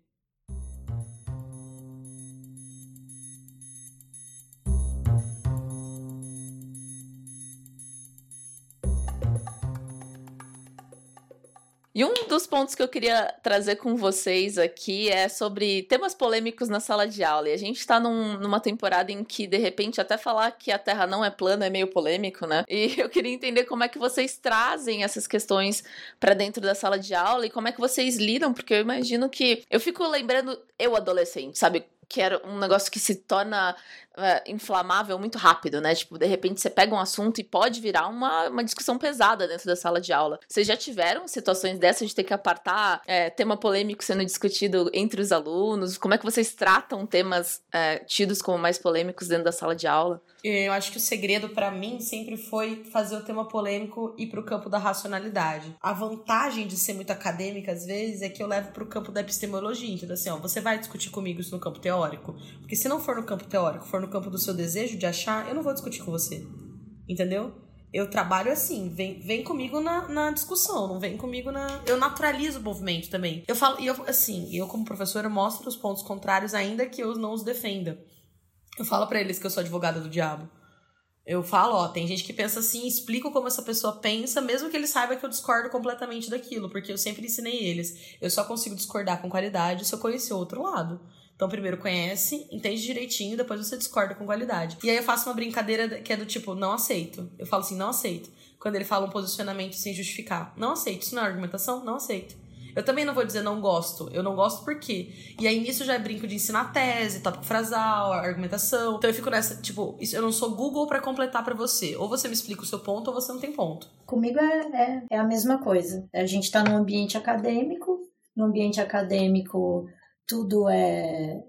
S3: E um dos pontos que eu queria trazer com vocês aqui é sobre temas polêmicos na sala de aula. E a gente tá numa temporada em que, de repente, até falar que a Terra não é plana é meio polêmico, né? E eu queria entender como é que vocês trazem essas questões pra dentro da sala de aula e como é que vocês lidam, porque eu imagino que... Eu fico lembrando, eu adolescente, sabe? Que era um negócio que se torna inflamável muito rápido, né? Tipo, de repente você pega um assunto e pode virar uma discussão pesada dentro da sala de aula. Vocês já tiveram situações dessas de ter que apartar tema polêmico sendo discutido entre os alunos? Como é que vocês tratam temas tidos como mais polêmicos dentro da sala de aula?
S1: Eu acho que o segredo pra mim sempre foi fazer o tema polêmico ir pro campo da racionalidade. A vantagem de ser muito acadêmica, às vezes, é que eu levo pro campo da epistemologia. Então, assim, você vai discutir comigo isso no campo teórico? Porque se não for no campo teórico, for no campo do seu desejo de achar, eu não vou discutir com você. Entendeu? Eu trabalho assim, vem comigo na discussão, não vem comigo na... Eu naturalizo o movimento também. Eu falo, eu como professora mostro os pontos contrários, ainda que eu não os defenda. Eu falo pra eles que eu sou advogada do diabo. Eu falo, tem gente que pensa assim, explico como essa pessoa pensa, mesmo que ele saiba que eu discordo completamente daquilo, porque eu sempre ensinei eles. Eu só consigo discordar com qualidade se eu conhecer o outro lado. Então, primeiro conhece, entende direitinho, depois você discorda com qualidade. E aí eu faço uma brincadeira que é do tipo, não aceito. Eu falo assim, não aceito. Quando ele fala um posicionamento sem justificar. Não aceito. Isso não é argumentação? Não aceito. Eu também não vou dizer não gosto. Eu não gosto por quê? E aí nisso já brinco de ensinar tese, tópico frasal, argumentação. Então eu fico nessa, tipo, eu não sou Google pra completar pra você. Ou você me explica o seu ponto ou você não tem ponto.
S2: Comigo é a mesma coisa. A gente tá num ambiente acadêmico. No ambiente acadêmico tudo é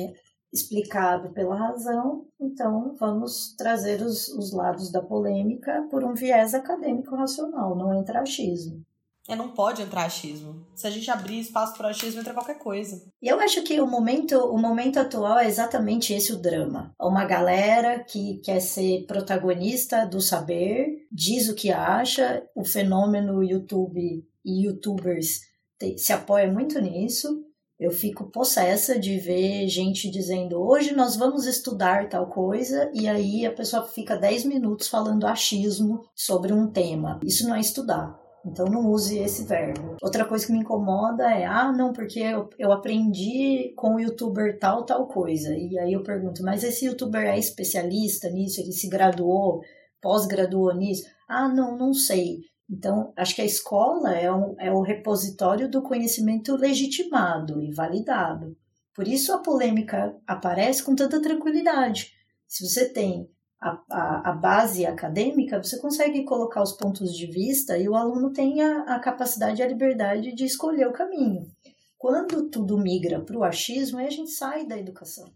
S2: explicado pela razão. Então vamos trazer os lados da polêmica por um viés acadêmico racional. Não entra achismo.
S1: Não pode entrar achismo. Se a gente abrir espaço para achismo, entra qualquer coisa.
S2: E eu acho que o momento atual é exatamente esse o drama. Uma galera que quer ser protagonista do saber, diz o que acha, o fenômeno YouTube e youtubers se apoia muito nisso. Eu fico possessa de ver gente dizendo, hoje nós vamos estudar tal coisa, e aí a pessoa fica 10 minutos falando achismo sobre um tema. Isso não é estudar. Então não use esse verbo. Outra coisa que me incomoda é, não, porque eu aprendi com o youtuber tal coisa. E aí eu pergunto, mas esse youtuber é especialista nisso? Ele se graduou, pós-graduou nisso? Não sei. Então, acho que a escola é o repositório do conhecimento legitimado e validado. Por isso a polêmica aparece com tanta tranquilidade. Se você tem a base acadêmica, você consegue colocar os pontos de vista e o aluno tem a capacidade e a liberdade de escolher o caminho. Quando tudo migra para o achismo, aí a gente sai da educação.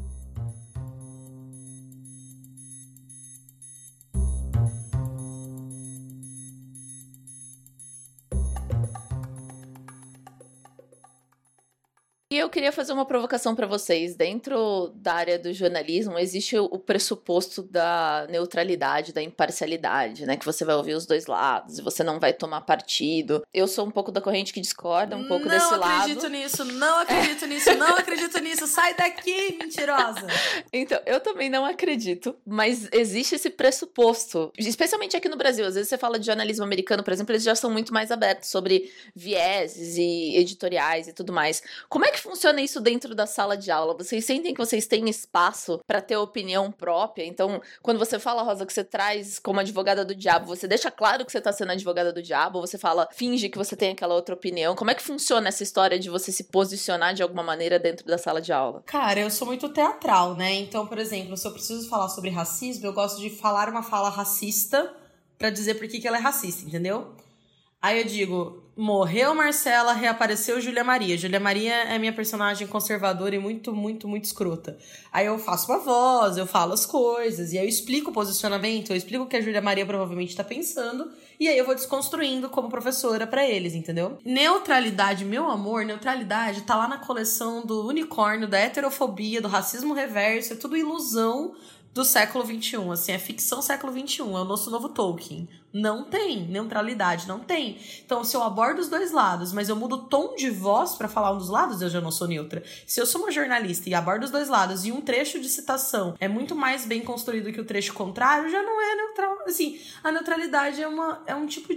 S3: E eu queria fazer uma provocação para vocês. Dentro da área do jornalismo, existe o pressuposto da neutralidade, da imparcialidade, né? Que você vai ouvir os dois lados e você não vai tomar partido. Eu sou um pouco da corrente que discorda, um pouco desse lado.
S1: Não acredito nisso, não acredito nisso, não acredito nisso. Sai daqui, mentirosa!
S3: Então, eu também não acredito, mas existe esse pressuposto. Especialmente aqui no Brasil. Às vezes você fala de jornalismo americano, por exemplo, eles já são muito mais abertos sobre vieses e editoriais e tudo mais. Como é que funciona isso dentro da sala de aula? Vocês sentem que vocês têm espaço para ter opinião própria? Então, quando você fala, Rosa, que você traz como advogada do diabo, você deixa claro que você tá sendo advogada do diabo? Ou você fala, finge que você tem aquela outra opinião? Como é que funciona essa história de você se posicionar de alguma maneira dentro da sala de aula?
S1: Cara, eu sou muito teatral, né? Então, por exemplo, se eu preciso falar sobre racismo, eu gosto de falar uma fala racista pra dizer por que ela é racista, entendeu? Aí eu digo, morreu Marcela, reapareceu Júlia Maria. Júlia Maria é minha personagem conservadora e muito, muito, muito escrota. Aí eu faço uma voz, eu falo as coisas, e aí eu explico o posicionamento, eu explico o que a Júlia Maria provavelmente tá pensando, e aí eu vou desconstruindo como professora pra eles, entendeu? Neutralidade, meu amor, neutralidade tá lá na coleção do unicórnio, da heterofobia, do racismo reverso, é tudo ilusão do século XXI, assim, é ficção século XXI, é o nosso novo Tolkien. Não tem neutralidade, não tem. Então, se eu abordo os dois lados, mas eu mudo o tom de voz pra falar um dos lados, eu já não sou neutra. Se eu sou uma jornalista e abordo os dois lados e um trecho de citação é muito mais bem construído que o trecho contrário, já não é neutral. Assim, a neutralidade é um tipo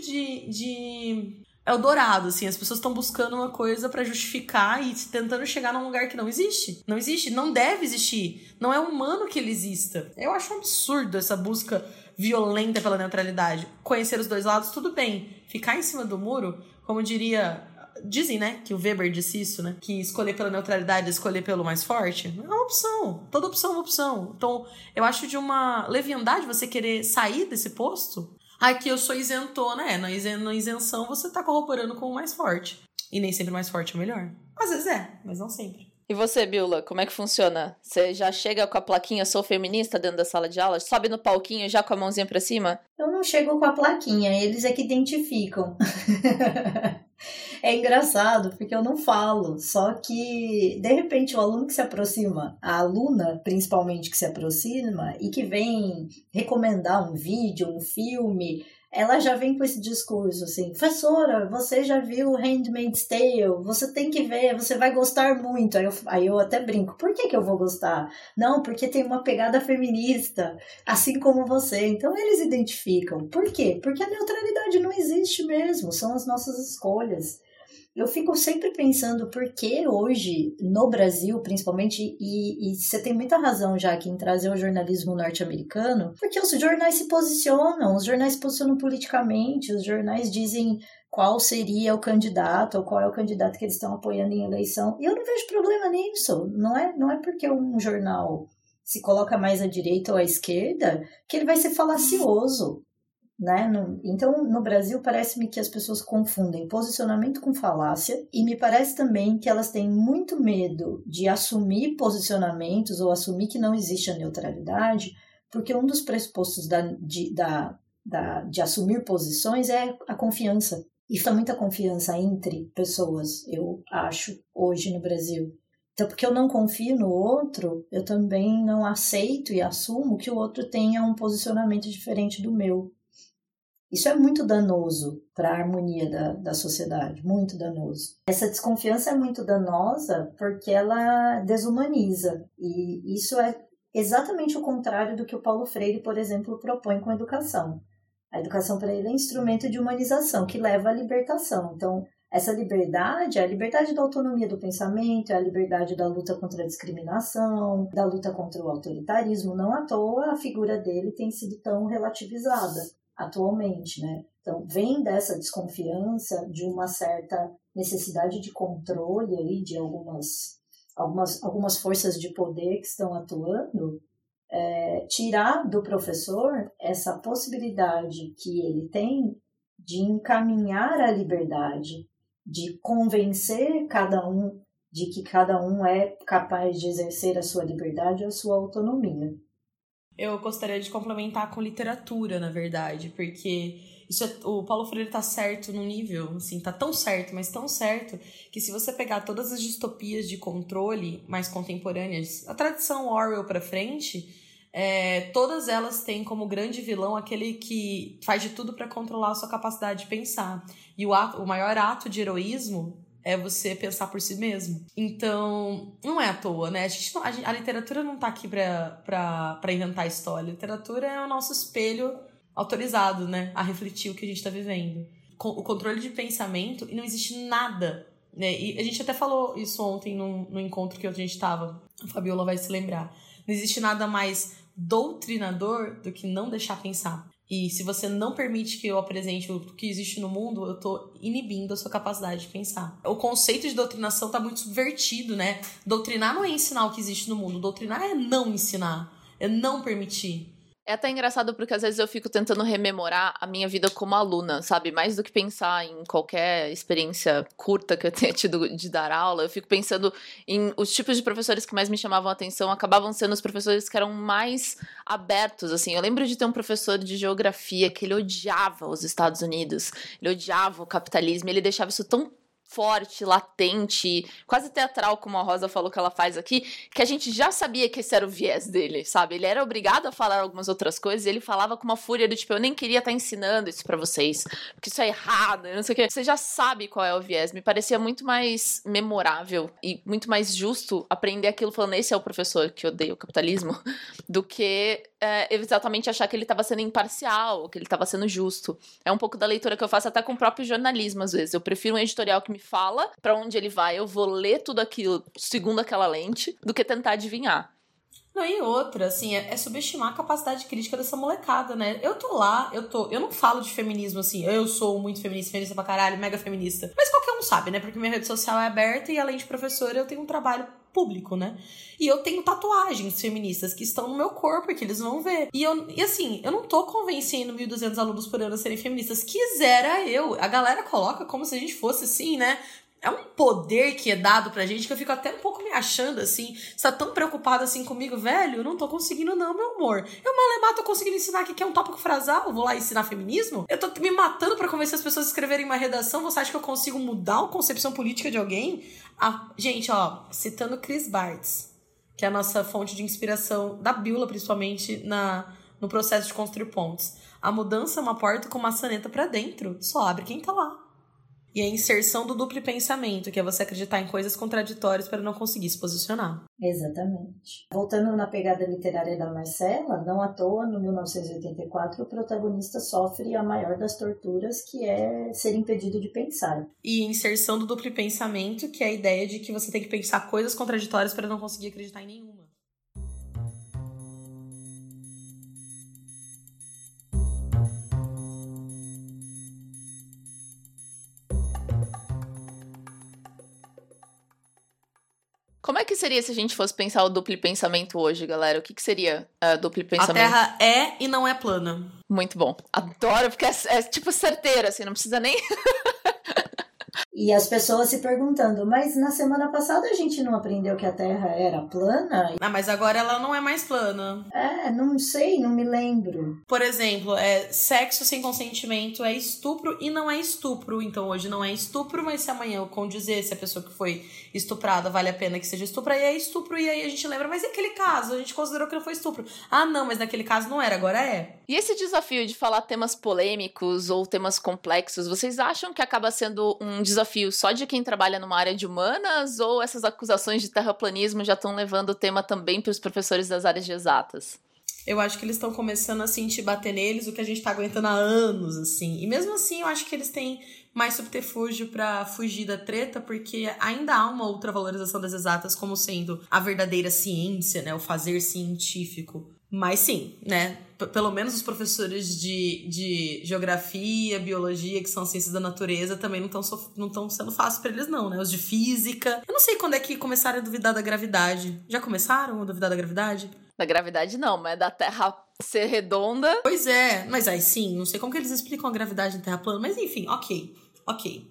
S1: de Eldorado, assim, as pessoas estão buscando uma coisa pra justificar e tentando chegar num lugar que não existe. Não existe, não deve existir. Não é humano que ele exista. Eu acho um absurdo essa busca violenta pela neutralidade. Conhecer os dois lados, tudo bem. Ficar em cima do muro, como dizem, né, que o Weber disse isso, né, que escolher pela neutralidade é escolher pelo mais forte, é uma opção. Toda opção é uma opção. Então, eu acho de uma leviandade você querer sair desse posto. Aqui eu sou isentona, na isenção você tá corroborando com o mais forte. E nem sempre o mais forte é o melhor. Às vezes é, mas não sempre.
S3: E você, Bíola, como é que funciona? Você já chega com a plaquinha "sou feminista" dentro da sala de aula? Sobe no palquinho já com a mãozinha pra cima?
S2: Eu não chego com a plaquinha, eles é que identificam. É engraçado, porque eu não falo, só que, de repente, o aluno que se aproxima, a aluna, principalmente, que se aproxima e que vem recomendar um vídeo, um filme, ela já vem com esse discurso, assim, professora, você já viu Handmaid's Tale? Você tem que ver, você vai gostar muito. Aí eu até brinco, por que eu vou gostar? Não, porque tem uma pegada feminista, assim como você. Então, eles identificam. Por quê? Porque a neutralidade não existe mesmo, são as nossas escolhas. Eu fico sempre pensando por que hoje, no Brasil, principalmente, e você tem muita razão já aqui em trazer o jornalismo norte-americano, porque os jornais se posicionam politicamente, os jornais dizem qual seria o candidato, ou qual é o candidato que eles estão apoiando em eleição, e eu não vejo problema nisso, não é porque um jornal se coloca mais à direita ou à esquerda que ele vai ser falacioso. Né? Então, no Brasil, parece-me que as pessoas confundem posicionamento com falácia e me parece também que elas têm muito medo de assumir posicionamentos ou assumir que não existe a neutralidade, porque um dos pressupostos de assumir posições é a confiança. E falta muita confiança entre pessoas, eu acho, hoje no Brasil. Então, porque eu não confio no outro, eu também não aceito e assumo que o outro tenha um posicionamento diferente do meu. Isso é muito danoso para a harmonia da sociedade, muito danoso. Essa desconfiança é muito danosa porque ela desumaniza. E isso é exatamente o contrário do que o Paulo Freire, por exemplo, propõe com a educação. A educação para ele é instrumento de humanização, que leva à libertação. Então, essa liberdade é a liberdade da autonomia do pensamento, é a liberdade da luta contra a discriminação, da luta contra o autoritarismo. Não à toa a figura dele tem sido tão relativizada atualmente, né? Então, vem dessa desconfiança de uma certa necessidade de controle ali de algumas forças de poder que estão atuando, tirar do professor essa possibilidade que ele tem de encaminhar a liberdade de convencer cada um de que cada um é capaz de exercer a sua liberdade e a sua autonomia.
S1: Eu gostaria de complementar com literatura, na verdade, porque o Paulo Freire tá certo no nível, assim, tá tão certo, mas tão certo, que se você pegar todas as distopias de controle mais contemporâneas, a tradição Orwell pra frente, todas elas têm como grande vilão aquele que faz de tudo para controlar a sua capacidade de pensar. E o maior ato de heroísmo é você pensar por si mesmo. Então, não é à toa, né? A literatura não tá aqui pra inventar história. A literatura é o nosso espelho autorizado, né? A refletir o que a gente tá vivendo. O controle de pensamento, e não existe nada, né? E a gente até falou isso ontem no encontro que a gente tava. A Fabiola vai se lembrar. Não existe nada mais doutrinador do que não deixar pensar. E se você não permite que eu apresente o que existe no mundo, eu tô inibindo a sua capacidade de pensar. O conceito de doutrinação tá muito subvertido, né? Doutrinar não é ensinar o que existe no mundo. Doutrinar é não ensinar, é não permitir.
S3: É até engraçado porque às vezes eu fico tentando rememorar a minha vida como aluna, sabe? Mais do que pensar em qualquer experiência curta que eu tenha tido de dar aula, eu fico pensando em os tipos de professores que mais me chamavam a atenção, acabavam sendo os professores que eram mais abertos, assim. Eu lembro de ter um professor de geografia que ele odiava os Estados Unidos, ele odiava o capitalismo, ele deixava isso tão forte, latente, quase teatral, como a Rosa falou que ela faz aqui, que a gente já sabia que esse era o viés dele, sabe? Ele era obrigado a falar algumas outras coisas e ele falava com uma fúria do tipo, eu nem queria estar ensinando isso pra vocês, porque isso é errado, não sei o quê. Você já sabe qual é o viés. Me parecia muito mais memorável e muito mais justo aprender aquilo falando, esse é o professor que odeia o capitalismo, do que exatamente achar que ele estava sendo imparcial, que ele estava sendo justo. É um pouco da leitura que eu faço até com o próprio jornalismo, às vezes. Eu prefiro um editorial que me fala pra onde ele vai, eu vou ler tudo aquilo segundo aquela lente, do que tentar adivinhar.
S1: Não, e outra, assim, é subestimar a capacidade crítica dessa molecada, né? Eu tô lá, eu não falo de feminismo, assim, eu sou muito feminista pra caralho, mega feminista. Mas qualquer um sabe, né? Porque minha rede social é aberta e, além de professora, eu tenho um trabalho público, né? E eu tenho tatuagens feministas que estão no meu corpo e que eles vão ver. E assim, eu não tô convencendo 1.200 alunos por ano a serem feministas. Quisera eu. A galera coloca como se a gente fosse assim, né? É um poder que é dado pra gente que eu fico até um pouco me achando, assim. Você tá tão preocupado assim comigo, velho? Eu não tô conseguindo não, meu amor. Eu, malemar, tô conseguindo ensinar aqui que é um tópico frasal. Eu vou lá ensinar feminismo? Eu tô me matando pra convencer as pessoas a escreverem uma redação. Você acha que eu consigo mudar a concepção política de alguém? Gente, ó, citando Chris Bartz, que é a nossa fonte de inspiração da Bíblia, principalmente no processo de construir pontes. A mudança é uma porta com maçaneta pra dentro. Só abre quem tá lá. E a inserção do duplo pensamento, que é você acreditar em coisas contraditórias para não conseguir se posicionar.
S2: Exatamente. Voltando na pegada literária da Marcela, não à toa, no 1984, o protagonista sofre a maior das torturas, que é ser impedido de pensar.
S1: E inserção do duplo pensamento, que é a ideia de que você tem que pensar coisas contraditórias para não conseguir acreditar em nenhuma.
S3: Como é que seria se a gente fosse pensar o duplo pensamento hoje, galera? O que seria duplo pensamento?
S1: A Terra é e não é plana.
S3: Muito bom. Adoro, porque é tipo certeiro, assim, não precisa nem...
S2: E as pessoas se perguntando, mas na semana passada a gente não aprendeu que a Terra era plana?
S1: Mas agora ela não é mais plana.
S2: Não sei, não me lembro.
S1: Por exemplo, sexo sem consentimento é estupro e não é estupro. Então hoje não é estupro, mas se amanhã eu condizer se a pessoa que foi estuprada vale a pena que seja estupro, aí é estupro, e aí a gente lembra, mas e aquele caso? A gente considerou que não foi estupro. Não, mas naquele caso não era, agora é.
S3: E esse desafio de falar temas polêmicos ou temas complexos, vocês acham que acaba sendo um desafio só de quem trabalha numa área de humanas, ou essas acusações de terraplanismo já estão levando o tema também para os professores das áreas de exatas?
S1: Eu acho que eles estão começando a sentir bater neles o que a gente tá aguentando há anos, assim. E mesmo assim, eu acho que eles têm mais subterfúgio pra fugir da treta, porque ainda há uma ultravalorização das exatas como sendo a verdadeira ciência, né? O fazer científico. Mas sim, né? Pelo menos os professores de geografia, biologia, que são ciências da natureza, também não estão sendo fácil pra eles, não, né? Os de física. Eu não sei quando é que começaram a duvidar da gravidade. Já começaram a duvidar da gravidade?
S3: Da gravidade não, mas da Terra ser redonda.
S1: Pois é, mas aí sim, não sei como que eles explicam a gravidade na Terra plana, mas enfim, ok.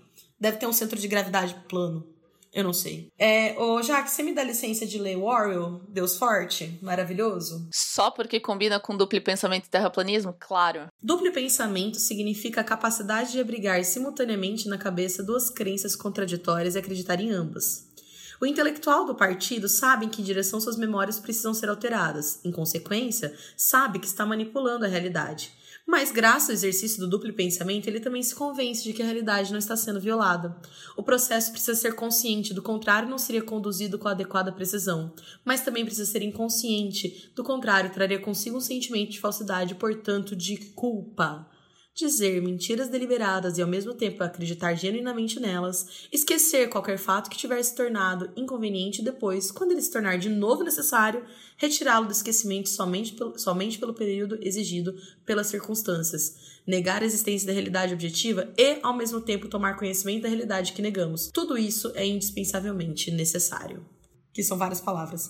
S1: Deve ter um centro de gravidade plano. Eu não sei. Jaque, você me dá licença de ler o Orwell, Deus Forte? Maravilhoso?
S3: Só porque combina com duplo pensamento e terraplanismo? Claro.
S1: Duplo pensamento significa a capacidade de abrigar simultaneamente na cabeça duas crenças contraditórias e acreditar em ambas. O intelectual do partido sabe em que direção suas memórias precisam ser alteradas. Em consequência, sabe que está manipulando a realidade. Mas, graças ao exercício do duplo pensamento, ele também se convence de que a realidade não está sendo violada. O processo precisa ser consciente, do contrário não seria conduzido com a adequada precisão. Mas também precisa ser inconsciente, do contrário traria consigo um sentimento de falsidade, portanto de culpa. Dizer mentiras deliberadas e ao mesmo tempo acreditar genuinamente nelas, esquecer qualquer fato que tiver se tornado inconveniente e depois, quando ele se tornar de novo necessário, retirá-lo do esquecimento somente pelo período exigido pelas circunstâncias, negar a existência da realidade objetiva e, ao mesmo tempo, tomar conhecimento da realidade que negamos. Tudo isso é indispensavelmente necessário. Que são várias palavras.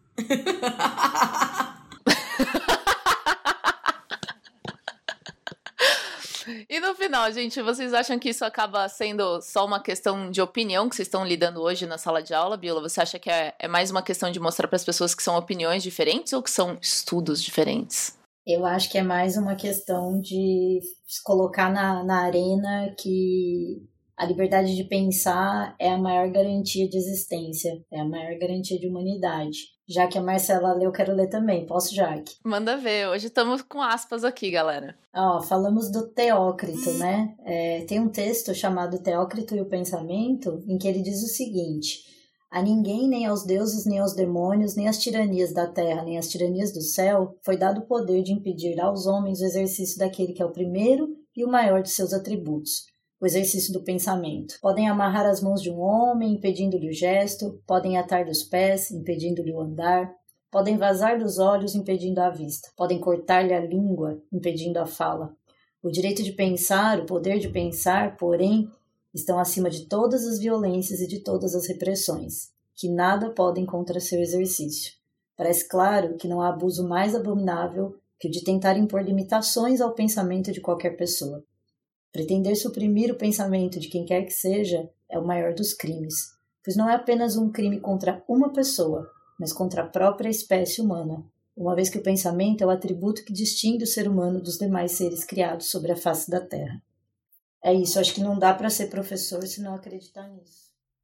S3: E no final, gente, vocês acham que isso acaba sendo só uma questão de opinião que vocês estão lidando hoje na sala de aula, Biola? Você acha que é mais uma questão de mostrar para as pessoas que são opiniões diferentes ou que são estudos diferentes?
S2: Eu acho que é mais uma questão de se colocar na arena que a liberdade de pensar é a maior garantia de existência, é a maior garantia de humanidade. Já que a Marcela leu, eu quero ler também. Posso, Jaque?
S3: Manda ver. Hoje estamos com aspas aqui, galera.
S2: Falamos do Teócrito, né? Tem um texto chamado Teócrito e o Pensamento, em que ele diz o seguinte: a ninguém, nem aos deuses, nem aos demônios, nem às tiranias da terra, nem às tiranias do céu, foi dado o poder de impedir aos homens o exercício daquele que é o primeiro e o maior de seus atributos, o exercício do pensamento. Podem amarrar as mãos de um homem, impedindo-lhe o gesto, podem atar dos pés, impedindo-lhe o andar, podem vazar dos olhos, impedindo a vista, podem cortar-lhe a língua, impedindo a fala. O direito de pensar, o poder de pensar, porém, estão acima de todas as violências e de todas as repressões, que nada podem contra seu exercício. Parece claro que não há abuso mais abominável que o de tentar impor limitações ao pensamento de qualquer pessoa. Pretender suprimir o pensamento de quem quer que seja é o maior dos crimes, pois não é apenas um crime contra uma pessoa, mas contra a própria espécie humana, uma vez que o pensamento é o atributo que distingue o ser humano dos demais seres criados sobre a face da Terra. É isso, acho que não dá para ser professor se não acreditar nisso.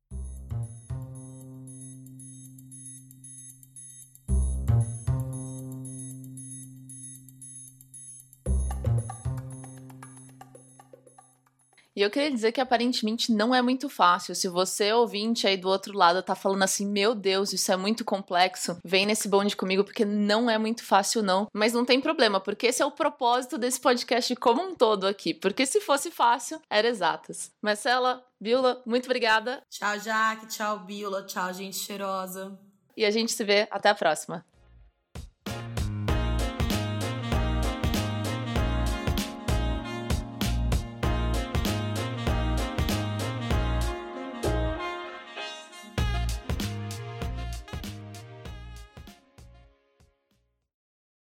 S3: E eu queria dizer que aparentemente não é muito fácil. Se você, ouvinte aí do outro lado, tá falando assim, meu Deus, isso é muito complexo, vem nesse bonde comigo porque não é muito fácil não. Mas não tem problema, porque esse é o propósito desse podcast como um todo aqui. Porque se fosse fácil, era exatas. Marcela, Biola, muito obrigada.
S1: Tchau, Jaque. Tchau, Biola. Tchau, gente cheirosa.
S3: E a gente se vê até a próxima.